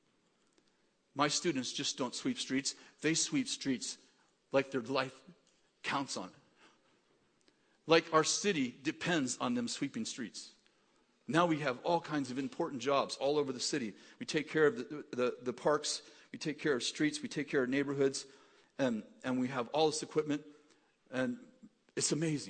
My students just don't sweep streets. They sweep streets like their life counts on it. Like our city depends on them sweeping streets. Now we have all kinds of important jobs all over the city. We take care of the, the, the parks. We take care of streets. We take care of neighborhoods. And, and we have all this equipment. And it's amazing.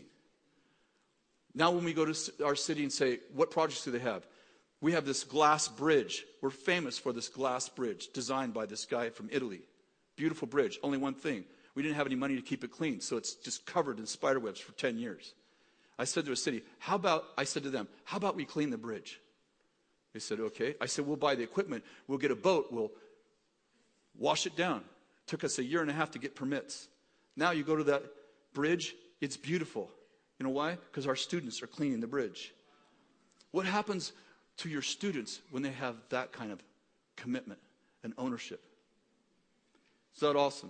Now when we go to our city and say, what projects do they have? We have this glass bridge. We're famous for this glass bridge designed by this guy from Italy. Beautiful bridge. Only one thing. We didn't have any money to keep it clean, so it's just covered in spider webs for ten years. I said to a city, how about, I said to them, how about we clean the bridge? They said, okay. I said, we'll buy the equipment. We'll get a boat. We'll wash it down. It took us a year and a half to get permits. Now you go to that bridge, it's beautiful. You know why? Because our students are cleaning the bridge. What happens to your students when they have that kind of commitment and ownership? Is that awesome?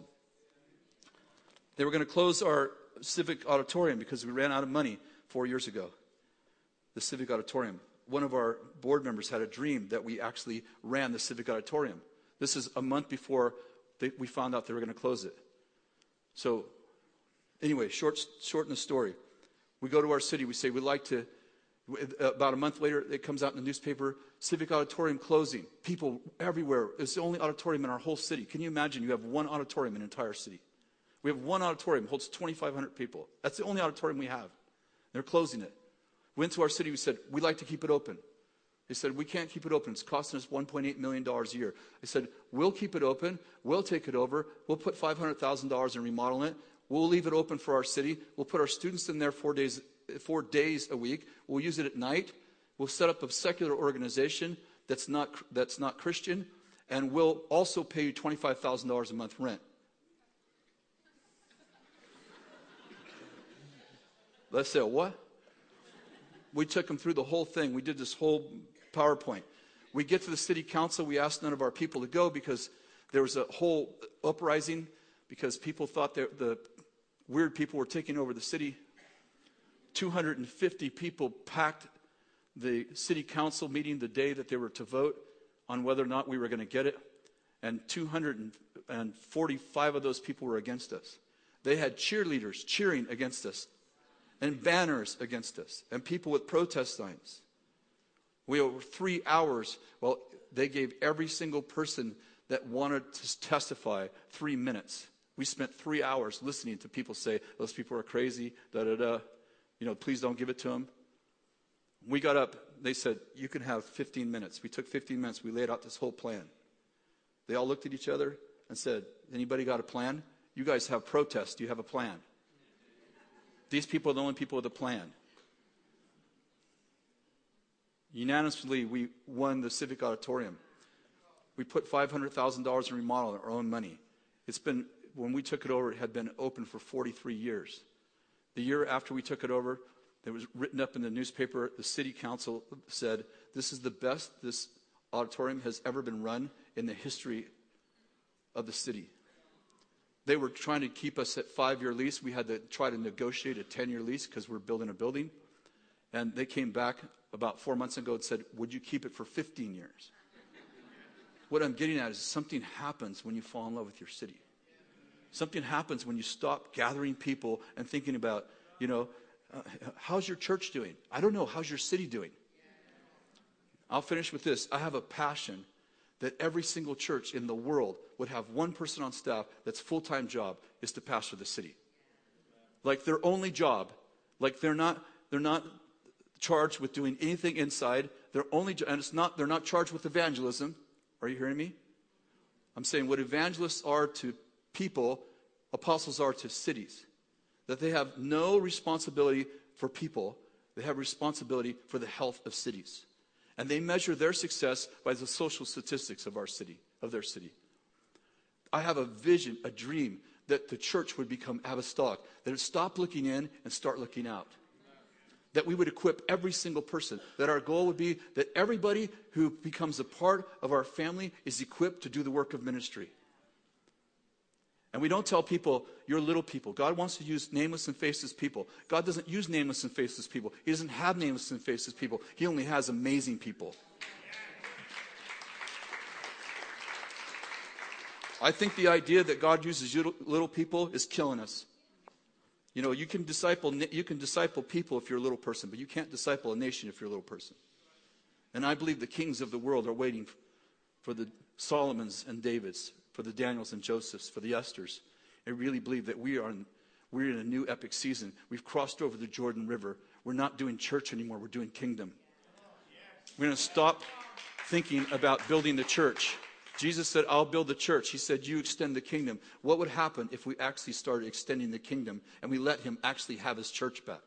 They were going to close our civic auditorium because we ran out of money four years ago. The civic auditorium. One of our board members had a dream that we actually ran the civic auditorium. This is a month before they, we found out they were going to close it. So, anyway, short, shorten the story. We go to our city. We say we'd like to. About a month later, it comes out in the newspaper, civic auditorium closing. People everywhere. It's the only auditorium in our whole city. Can you imagine you have one auditorium in an entire city? We have one auditorium, holds twenty-five hundred people. That's the only auditorium we have. They're closing it. Went to our city, we said, we'd like to keep it open. They said, we can't keep it open. It's costing us one point eight million dollars a year. I said, we'll keep it open. We'll take it over. We'll put five hundred thousand dollars in remodeling it. We'll leave it open for our city. We'll put our students in there four days, four days a week. We'll use it at night. We'll set up a secular organization that's not, that's not Christian. And we'll also pay you twenty-five thousand dollars a month rent. Let's say, what? We took them through the whole thing. We did this whole PowerPoint. We get to the city council. We asked none of our people to go because there was a whole uprising because people thought that the weird people were taking over the city. two hundred fifty people packed the city council meeting the day that they were to vote on whether or not we were going to get it. And two hundred forty-five of those people were against us. They had cheerleaders cheering against us. And banners against us. And people with protest signs. We over three hours, well, they gave every single person that wanted to testify three minutes. We spent three hours listening to people say, those people are crazy, da-da-da. You know, please don't give it to them. We got up, they said, you can have fifteen minutes. We took fifteen minutes, we laid out this whole plan. They all looked at each other and said, anybody got a plan? You guys have protests, do you have a plan? These people are the only people with a plan. Unanimously, we won the civic auditorium. We put five hundred thousand dollars in remodel our own money. It's been, when we took it over, it had been open for forty-three years. The year after we took it over, it was written up in the newspaper, the city council said, this is the best this auditorium has ever been run in the history of the city. They were trying to keep us at five-year lease. We had to try to negotiate a ten-year lease because we're building a building. And they came back about four months ago and said, would you keep it for fifteen years? What I'm getting at is something happens when you fall in love with your city. Something happens when you stop gathering people and thinking about, you know, uh, how's your church doing? I don't know. How's your city doing? I'll finish with this. I have a passion that every single church in the world would have one person on staff that's full-time job is to pastor the city. Like their only job. Like they're not, they're not charged with doing anything inside. They're only, and it's not, they're not charged with evangelism. Are you hearing me? I'm saying what evangelists are to people, apostles are to cities. That they have no responsibility for people. They have responsibility for the health of cities. And they measure their success by the social statistics of our city, of their city. I have a vision, a dream, that the church would become apostolic. That it would stop looking in and start looking out. That we would equip every single person. That our goal would be that everybody who becomes a part of our family is equipped to do the work of ministry. And we don't tell people, you're little people. God wants to use nameless and faceless people. God doesn't use nameless and faceless people. He doesn't have nameless and faceless people. He only has amazing people. I think the idea that God uses little, little people is killing us. You know, you can disciple you can disciple people if you're a little person, but you can't disciple a nation if you're a little person. And I believe the kings of the world are waiting for the Solomons and Davids, for the Daniels and Josephs, for the Esthers. I really believe that we are in, we're in a new epic season. We've crossed over the Jordan River. We're not doing church anymore. We're doing kingdom. We're going to stop thinking about building the church. Jesus said, I'll build the church. He said, you extend the kingdom. What would happen if we actually started extending the kingdom and we let him actually have his church back?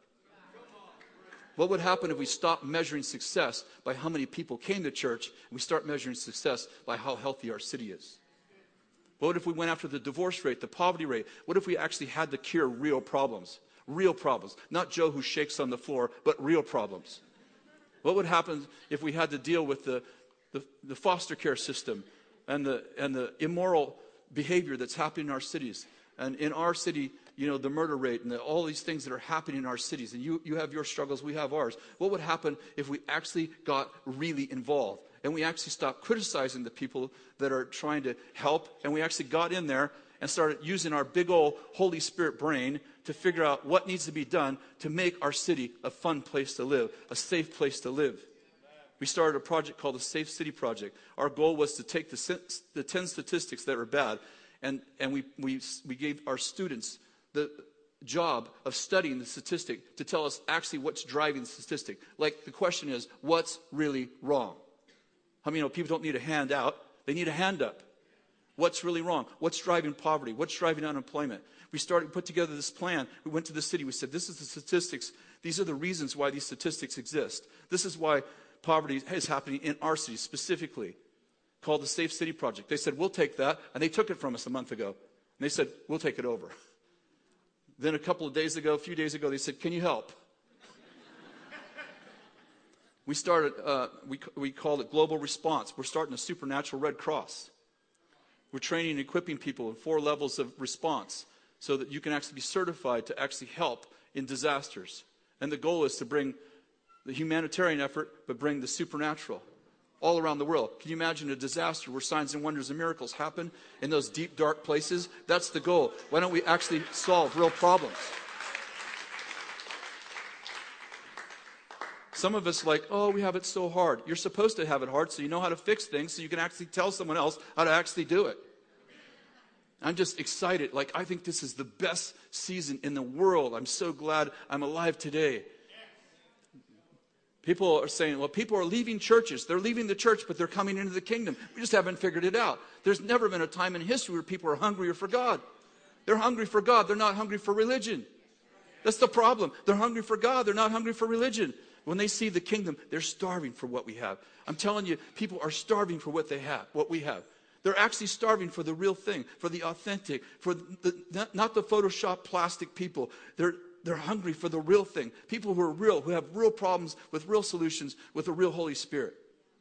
What would happen if we stopped measuring success by how many people came to church and we start measuring success by how healthy our city is? What if we went after the divorce rate, the poverty rate? What if we actually had to cure real problems? Real problems. Not Joe who shakes on the floor, but real problems. What would happen if we had to deal with the, the, the foster care system and the, and the immoral behavior that's happening in our cities? And in our city, you know, the murder rate and the, all these things that are happening in our cities. And you, you have your struggles, we have ours. What would happen if we actually got really involved? And we actually stopped criticizing the people that are trying to help. And we actually got in there and started using our big old Holy Spirit brain to figure out what needs to be done to make our city a fun place to live, a safe place to live. We started a project called the Safe City Project. Our goal was to take the, the ten statistics that were bad, and, and we, we, we gave our students the job of studying the statistic to tell us actually what's driving the statistic. Like the question is, what's really wrong? How many know people don't need a hand out, they need a hand up. What's really wrong? What's driving poverty? What's driving unemployment? We started put together this plan. We went to the city. We said, this is the statistics. These are the reasons why these statistics exist. This is why poverty is happening in our city specifically, called the Safe City Project. They said, we'll take that. And they took it from us a month ago. And they said, we'll take it over. Then a couple of days ago, a few days ago, they said, can you help? We started, uh, we, we called it Global Response. We're starting a supernatural Red Cross. We're training and equipping people in four levels of response so that you can actually be certified to actually help in disasters. And the goal is to bring the humanitarian effort, but bring the supernatural all around the world. Can you imagine a disaster where signs and wonders and miracles happen in those deep, dark places? That's the goal. Why don't we actually solve real problems? Some of us like, oh, we have it so hard. You're supposed to have it hard so you know how to fix things so you can actually tell someone else how to actually do it. I'm just excited. Like, I think this is the best season in the world. I'm so glad I'm alive today. People are saying, well, people are leaving churches. They're leaving the church, but they're coming into the kingdom. We just haven't figured it out. There's never been a time in history where people are hungrier for God. They're hungry for God. They're not hungry for religion. That's the problem. They're hungry for God. They're not hungry for religion. When they see the kingdom, they're starving for what we have. I'm telling you, people are starving for what they have, what we have. They're actually starving for the real thing, for the authentic, for the, not the Photoshop plastic people. They're They're hungry for the real thing. People who are real, who have real problems with real solutions, with a real Holy Spirit.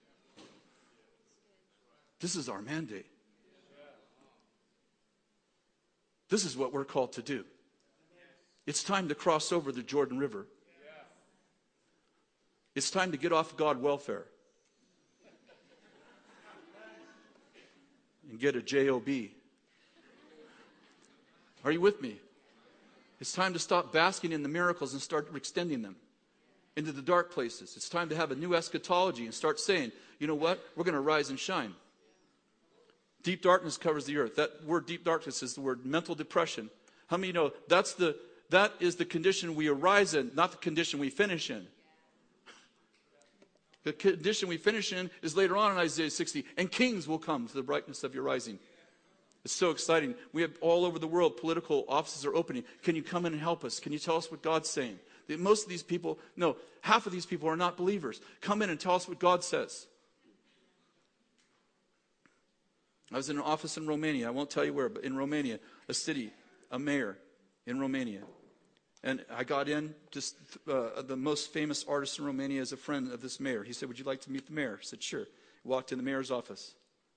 This is our mandate. This is what we're called to do. It's time to cross over the Jordan River. It's time to get off God welfare and get a job. Are you with me? It's time to stop basking in the miracles and start extending them into the dark places. It's time to have a new eschatology and start saying, you know what? We're going to rise and shine. Deep darkness covers the earth. That word deep darkness is the word mental depression. How many know that's the, that is the condition we arise in, not the condition we finish in? The condition we finish in is later on in Isaiah sixty. And kings will come to the brightness of your rising. It's so exciting. We have all over the world, political offices are opening. Can you come in and help us? Can you tell us what God's saying? Most of these people, no, half of these people are not believers. Come in and tell us what God says. I was in an office in Romania. I won't tell you where, but in Romania, a city, a mayor in Romania. And I got in, just uh, the most famous artist in Romania is a friend of this mayor. He said, would you like to meet the mayor? I said, sure. Walked in the mayor's office.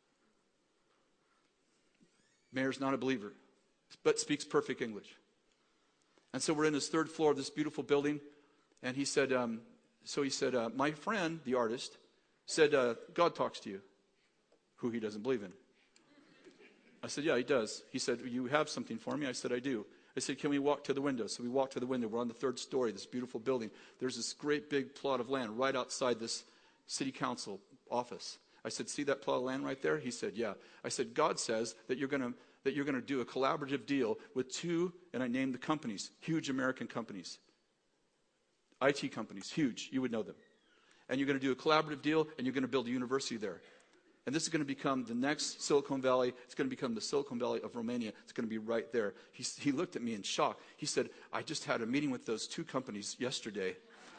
Mayor's not a believer, but speaks perfect English. And so we're in his third floor of this beautiful building. And he said, um, so he said, uh, my friend, the artist, said, uh, God talks to you, who he doesn't believe in. I said, yeah, he does. He said, you have something for me? I said, I do. I said, can we walk to the window? So we walked to the window. We're on the third story, this beautiful building. There's this great big plot of land right outside this city council office. I said, see that plot of land right there? He said, yeah. I said, God says that you're going to that you're going to do a collaborative deal with two, and I named the companies, huge American companies. I T companies, huge. You would know them. And you're going to do a collaborative deal, and you're going to build a university there. And this is going to become the next Silicon Valley. It's going to become the Silicon Valley of Romania. It's going to be right there. He, he looked at me in shock. He said, I just had a meeting with those two companies yesterday.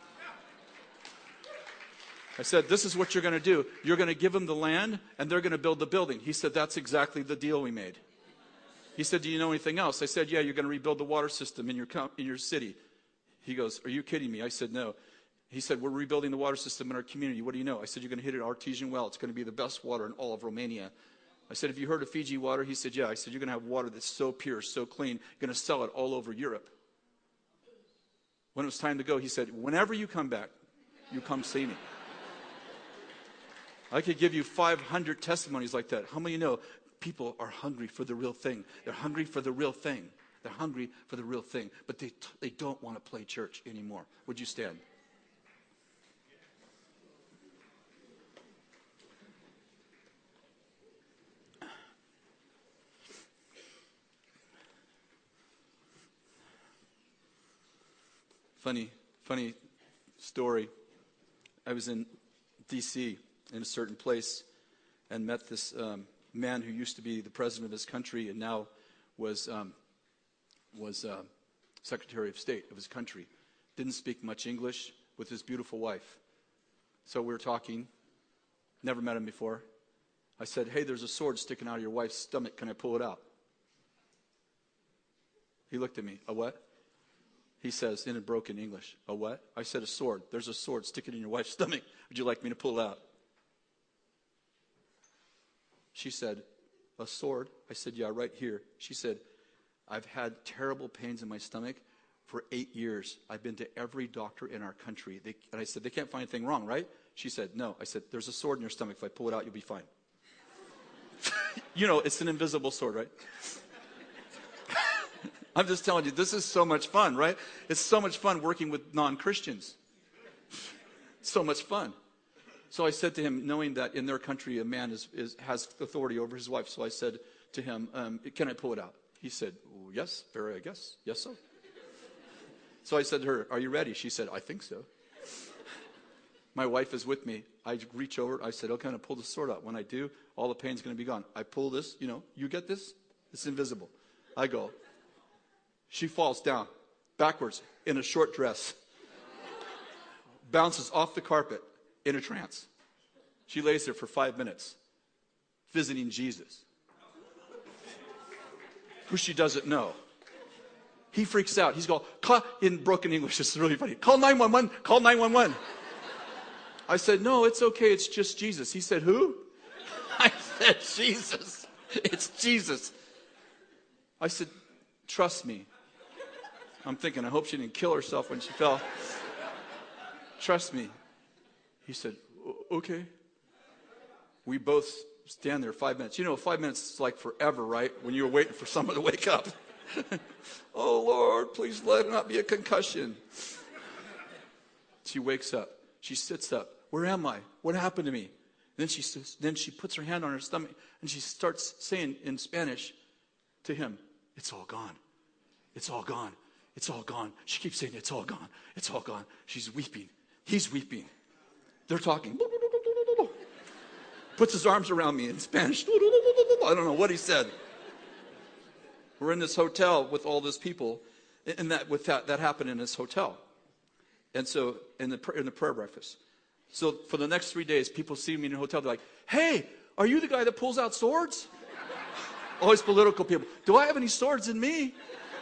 I said, this is what you're going to do. You're going to give them the land, and they're going to build the building. He said, that's exactly the deal we made. He said, do you know anything else? I said, yeah, you're going to rebuild the water system in your in your city. He goes, are you kidding me? I said, no. He said, we're rebuilding the water system in our community. What do you know? I said, you're going to hit an artesian well. It's going to be the best water in all of Romania. I said, have you heard of Fiji water? He said, yeah. I said, you're going to have water that's so pure, so clean, you're going to sell it all over Europe. When it was time to go, he said, whenever you come back, you come see me. I could give you five hundred testimonies like that. How many know people are hungry for the real thing? They're hungry for the real thing. They're hungry for the real thing. But they, they don't want to play church anymore. Would you stand? Funny, funny story. I was in D C in a certain place and met this um, man who used to be the president of his country and now was um, was uh, Secretary of State of his country. Didn't speak much English, with his beautiful wife. So we were talking. Never met him before. I said, hey, there's a sword sticking out of your wife's stomach. Can I pull it out? He looked at me. A what? He says in a broken English, a what? I said, a sword. There's a sword sticking in your wife's stomach. Would you like me to pull it out? She said, a sword? I said, yeah, right here. She said, I've had terrible pains in my stomach for eight years. I've been to every doctor in our country. They, and I said, they can't find anything wrong, right? She said, no. I said, there's a sword in your stomach. If I pull it out, you'll be fine. You know, it's an invisible sword, right? I'm just telling you, this is so much fun, right? It's so much fun working with non-Christians. So much fun. So I said to him, knowing that in their country a man is, is, has authority over his wife, so I said to him, um, can I pull it out? He said, oh, yes, very, I guess. Yes, so. So I said to her, are you ready? She said, I think so. My wife is with me. I reach over. I said, okay, I'm going to pull the sword out. When I do, all the pain's going to be gone. I pull this, you know, you get this? It's invisible. I go. She falls down, backwards, in a short dress. Bounces off the carpet in a trance. She lays there for five minutes, visiting Jesus, who she doesn't know. He freaks out. He's going, call, in broken English, this is really funny. Call nine one one, call nine one one. I said, no, it's okay, it's just Jesus. He said, who? I said, Jesus. It's Jesus. I said, trust me. I'm thinking, I hope she didn't kill herself when she fell. Trust me. He said, okay. We both stand there five minutes. You know, five minutes is like forever, right? When you're waiting for someone to wake up. Oh, Lord, please let it not be a concussion. She wakes up. She sits up. Where am I? What happened to me? Then she then she puts her hand on her stomach and she starts saying in Spanish to him, it's all gone. It's all gone. It's all gone. She keeps saying, it's all gone. It's all gone. She's weeping. He's weeping. They're talking. Puts his arms around me in Spanish. I don't know what he said. We're in this hotel with all those people, and that with that that happened in this hotel, and so in the in the prayer breakfast. So for the next three days, people see me in the hotel. They're like, "Hey, are you the guy that pulls out swords?" Always political people. Do I have any swords in me?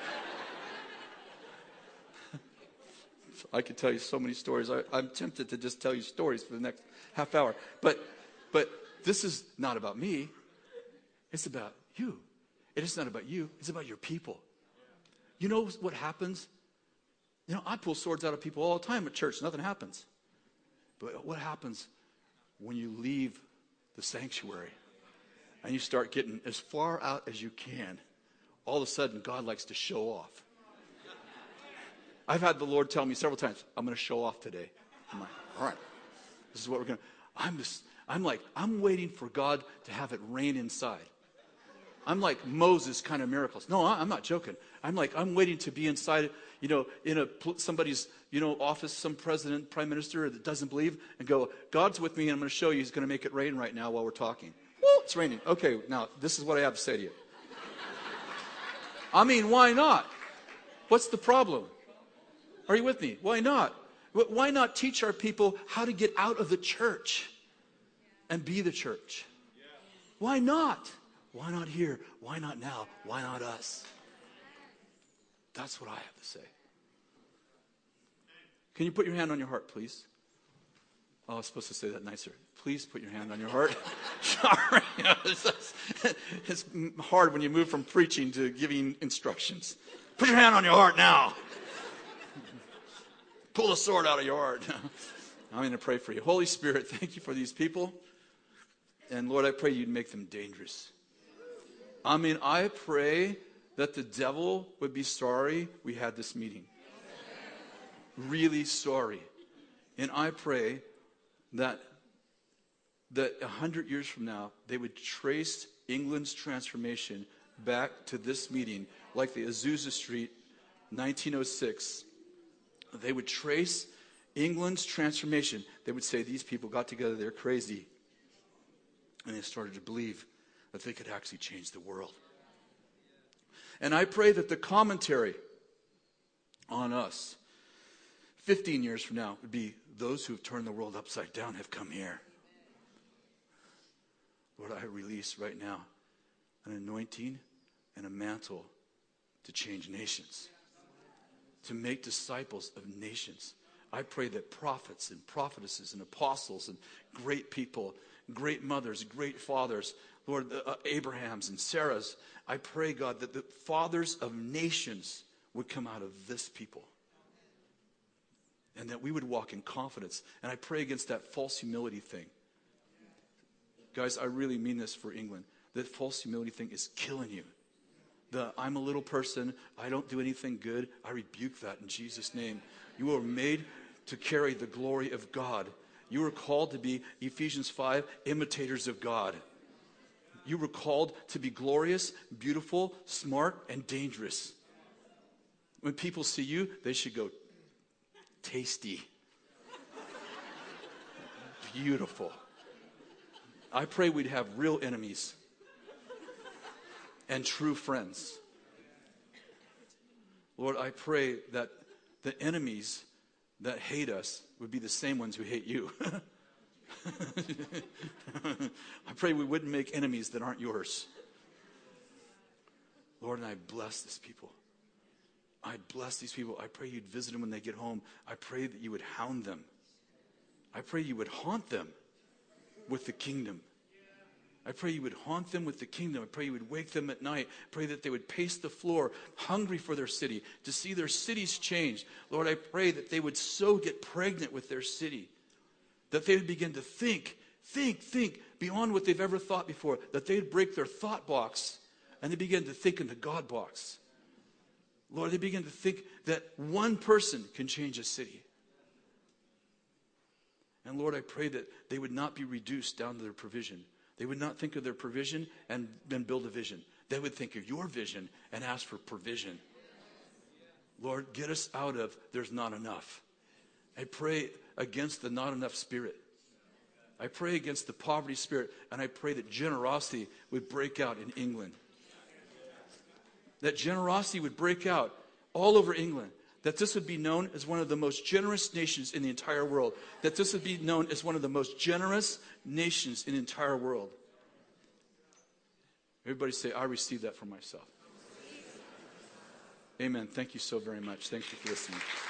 I could tell you so many stories. I, I'm tempted to just tell you stories for the next half hour. But, but this is not about me. It's about you. It is not about you. It's about your people. You know what happens? You know, I pull swords out of people all the time at church. Nothing happens. But what happens when you leave the sanctuary and you start getting as far out as you can? All of a sudden, God likes to show off. I've had the Lord tell me several times, I'm going to show off today. I'm like, all right, this is what we're going to, I'm just, I'm like, I'm waiting for God to have it rain inside. I'm like Moses kind of miracles. No, I'm not joking. I'm like, I'm waiting to be inside, you know, in a somebody's, you know, office, some president, prime minister that doesn't believe, and go, God's with me, and I'm going to show you he's going to make it rain right now while we're talking. Well, it's raining. Okay, now, this is what I have to say to you. I mean, why not? What's the problem? Are you with me? Why not? Why not teach our people how to get out of the church and be the church? Why not? Why not here? Why not now? Why not us? That's what I have to say. Can you put your hand on your heart, please? Oh, I was supposed to say that nicer. Please put your hand on your heart. Sorry. it's, it's hard when you move from preaching to giving instructions. Put your hand on your heart now. Pull the sword out of your heart. I'm going to pray for you. Holy Spirit, thank you for these people. And Lord, I pray you'd make them dangerous. I mean, I pray that the devil would be sorry we had this meeting. Really sorry. And I pray that that a hundred years from now, they would trace England's transformation back to this meeting, like the Azusa Street, nineteen oh six. They would trace England's transformation. They would say, these people got together, they're crazy. And they started to believe that they could actually change the world. And I pray that the commentary on us fifteen years from now would be, those who have turned the world upside down have come here. Lord, I release right now an anointing and a mantle to change nations, to make disciples of nations. I pray that prophets and prophetesses and apostles and great people, great mothers, great fathers, Lord, uh, Abrahams and Sarahs, I pray, God, that the fathers of nations would come out of this people. And that we would walk in confidence. And I pray against that false humility thing. Guys, I really mean this for England. That false humility thing is killing you. The I'm a little person, I don't do anything good, I rebuke that in Jesus' name. You were made to carry the glory of God. You were called to be, Ephesians five, imitators of God. You were called to be glorious, beautiful, smart, and dangerous. When people see you, they should go, tasty. Beautiful. I pray we'd have real enemies and true friends. Lord, I pray that the enemies that hate us would be the same ones who hate you. I pray we wouldn't make enemies that aren't yours. Lord, and I bless these people. I bless these people. I pray you'd visit them when they get home. I pray that you would hound them. I pray you would haunt them with the kingdom. I pray you would haunt them with the kingdom. I pray you would wake them at night. Pray that they would pace the floor, hungry for their city, to see their cities changed. Lord, I pray that they would so get pregnant with their city, that they would begin to think, think, think beyond what they've ever thought before, that they'd break their thought box and they begin to think in the God box. Lord, they begin to think that one person can change a city. And Lord, I pray that they would not be reduced down to their provision. They would not think of their provision and then build a vision. They would think of your vision and ask for provision. Lord, get us out of there's not enough. I pray against the not enough spirit. I pray against the poverty spirit, and I pray that generosity would break out in England. That generosity would break out all over England. That this would be known as one of the most generous nations in the entire world. That this would be known as one of the most generous nations in the entire world. Everybody say, I receive that for myself. Amen. Thank you so very much. Thank you for listening.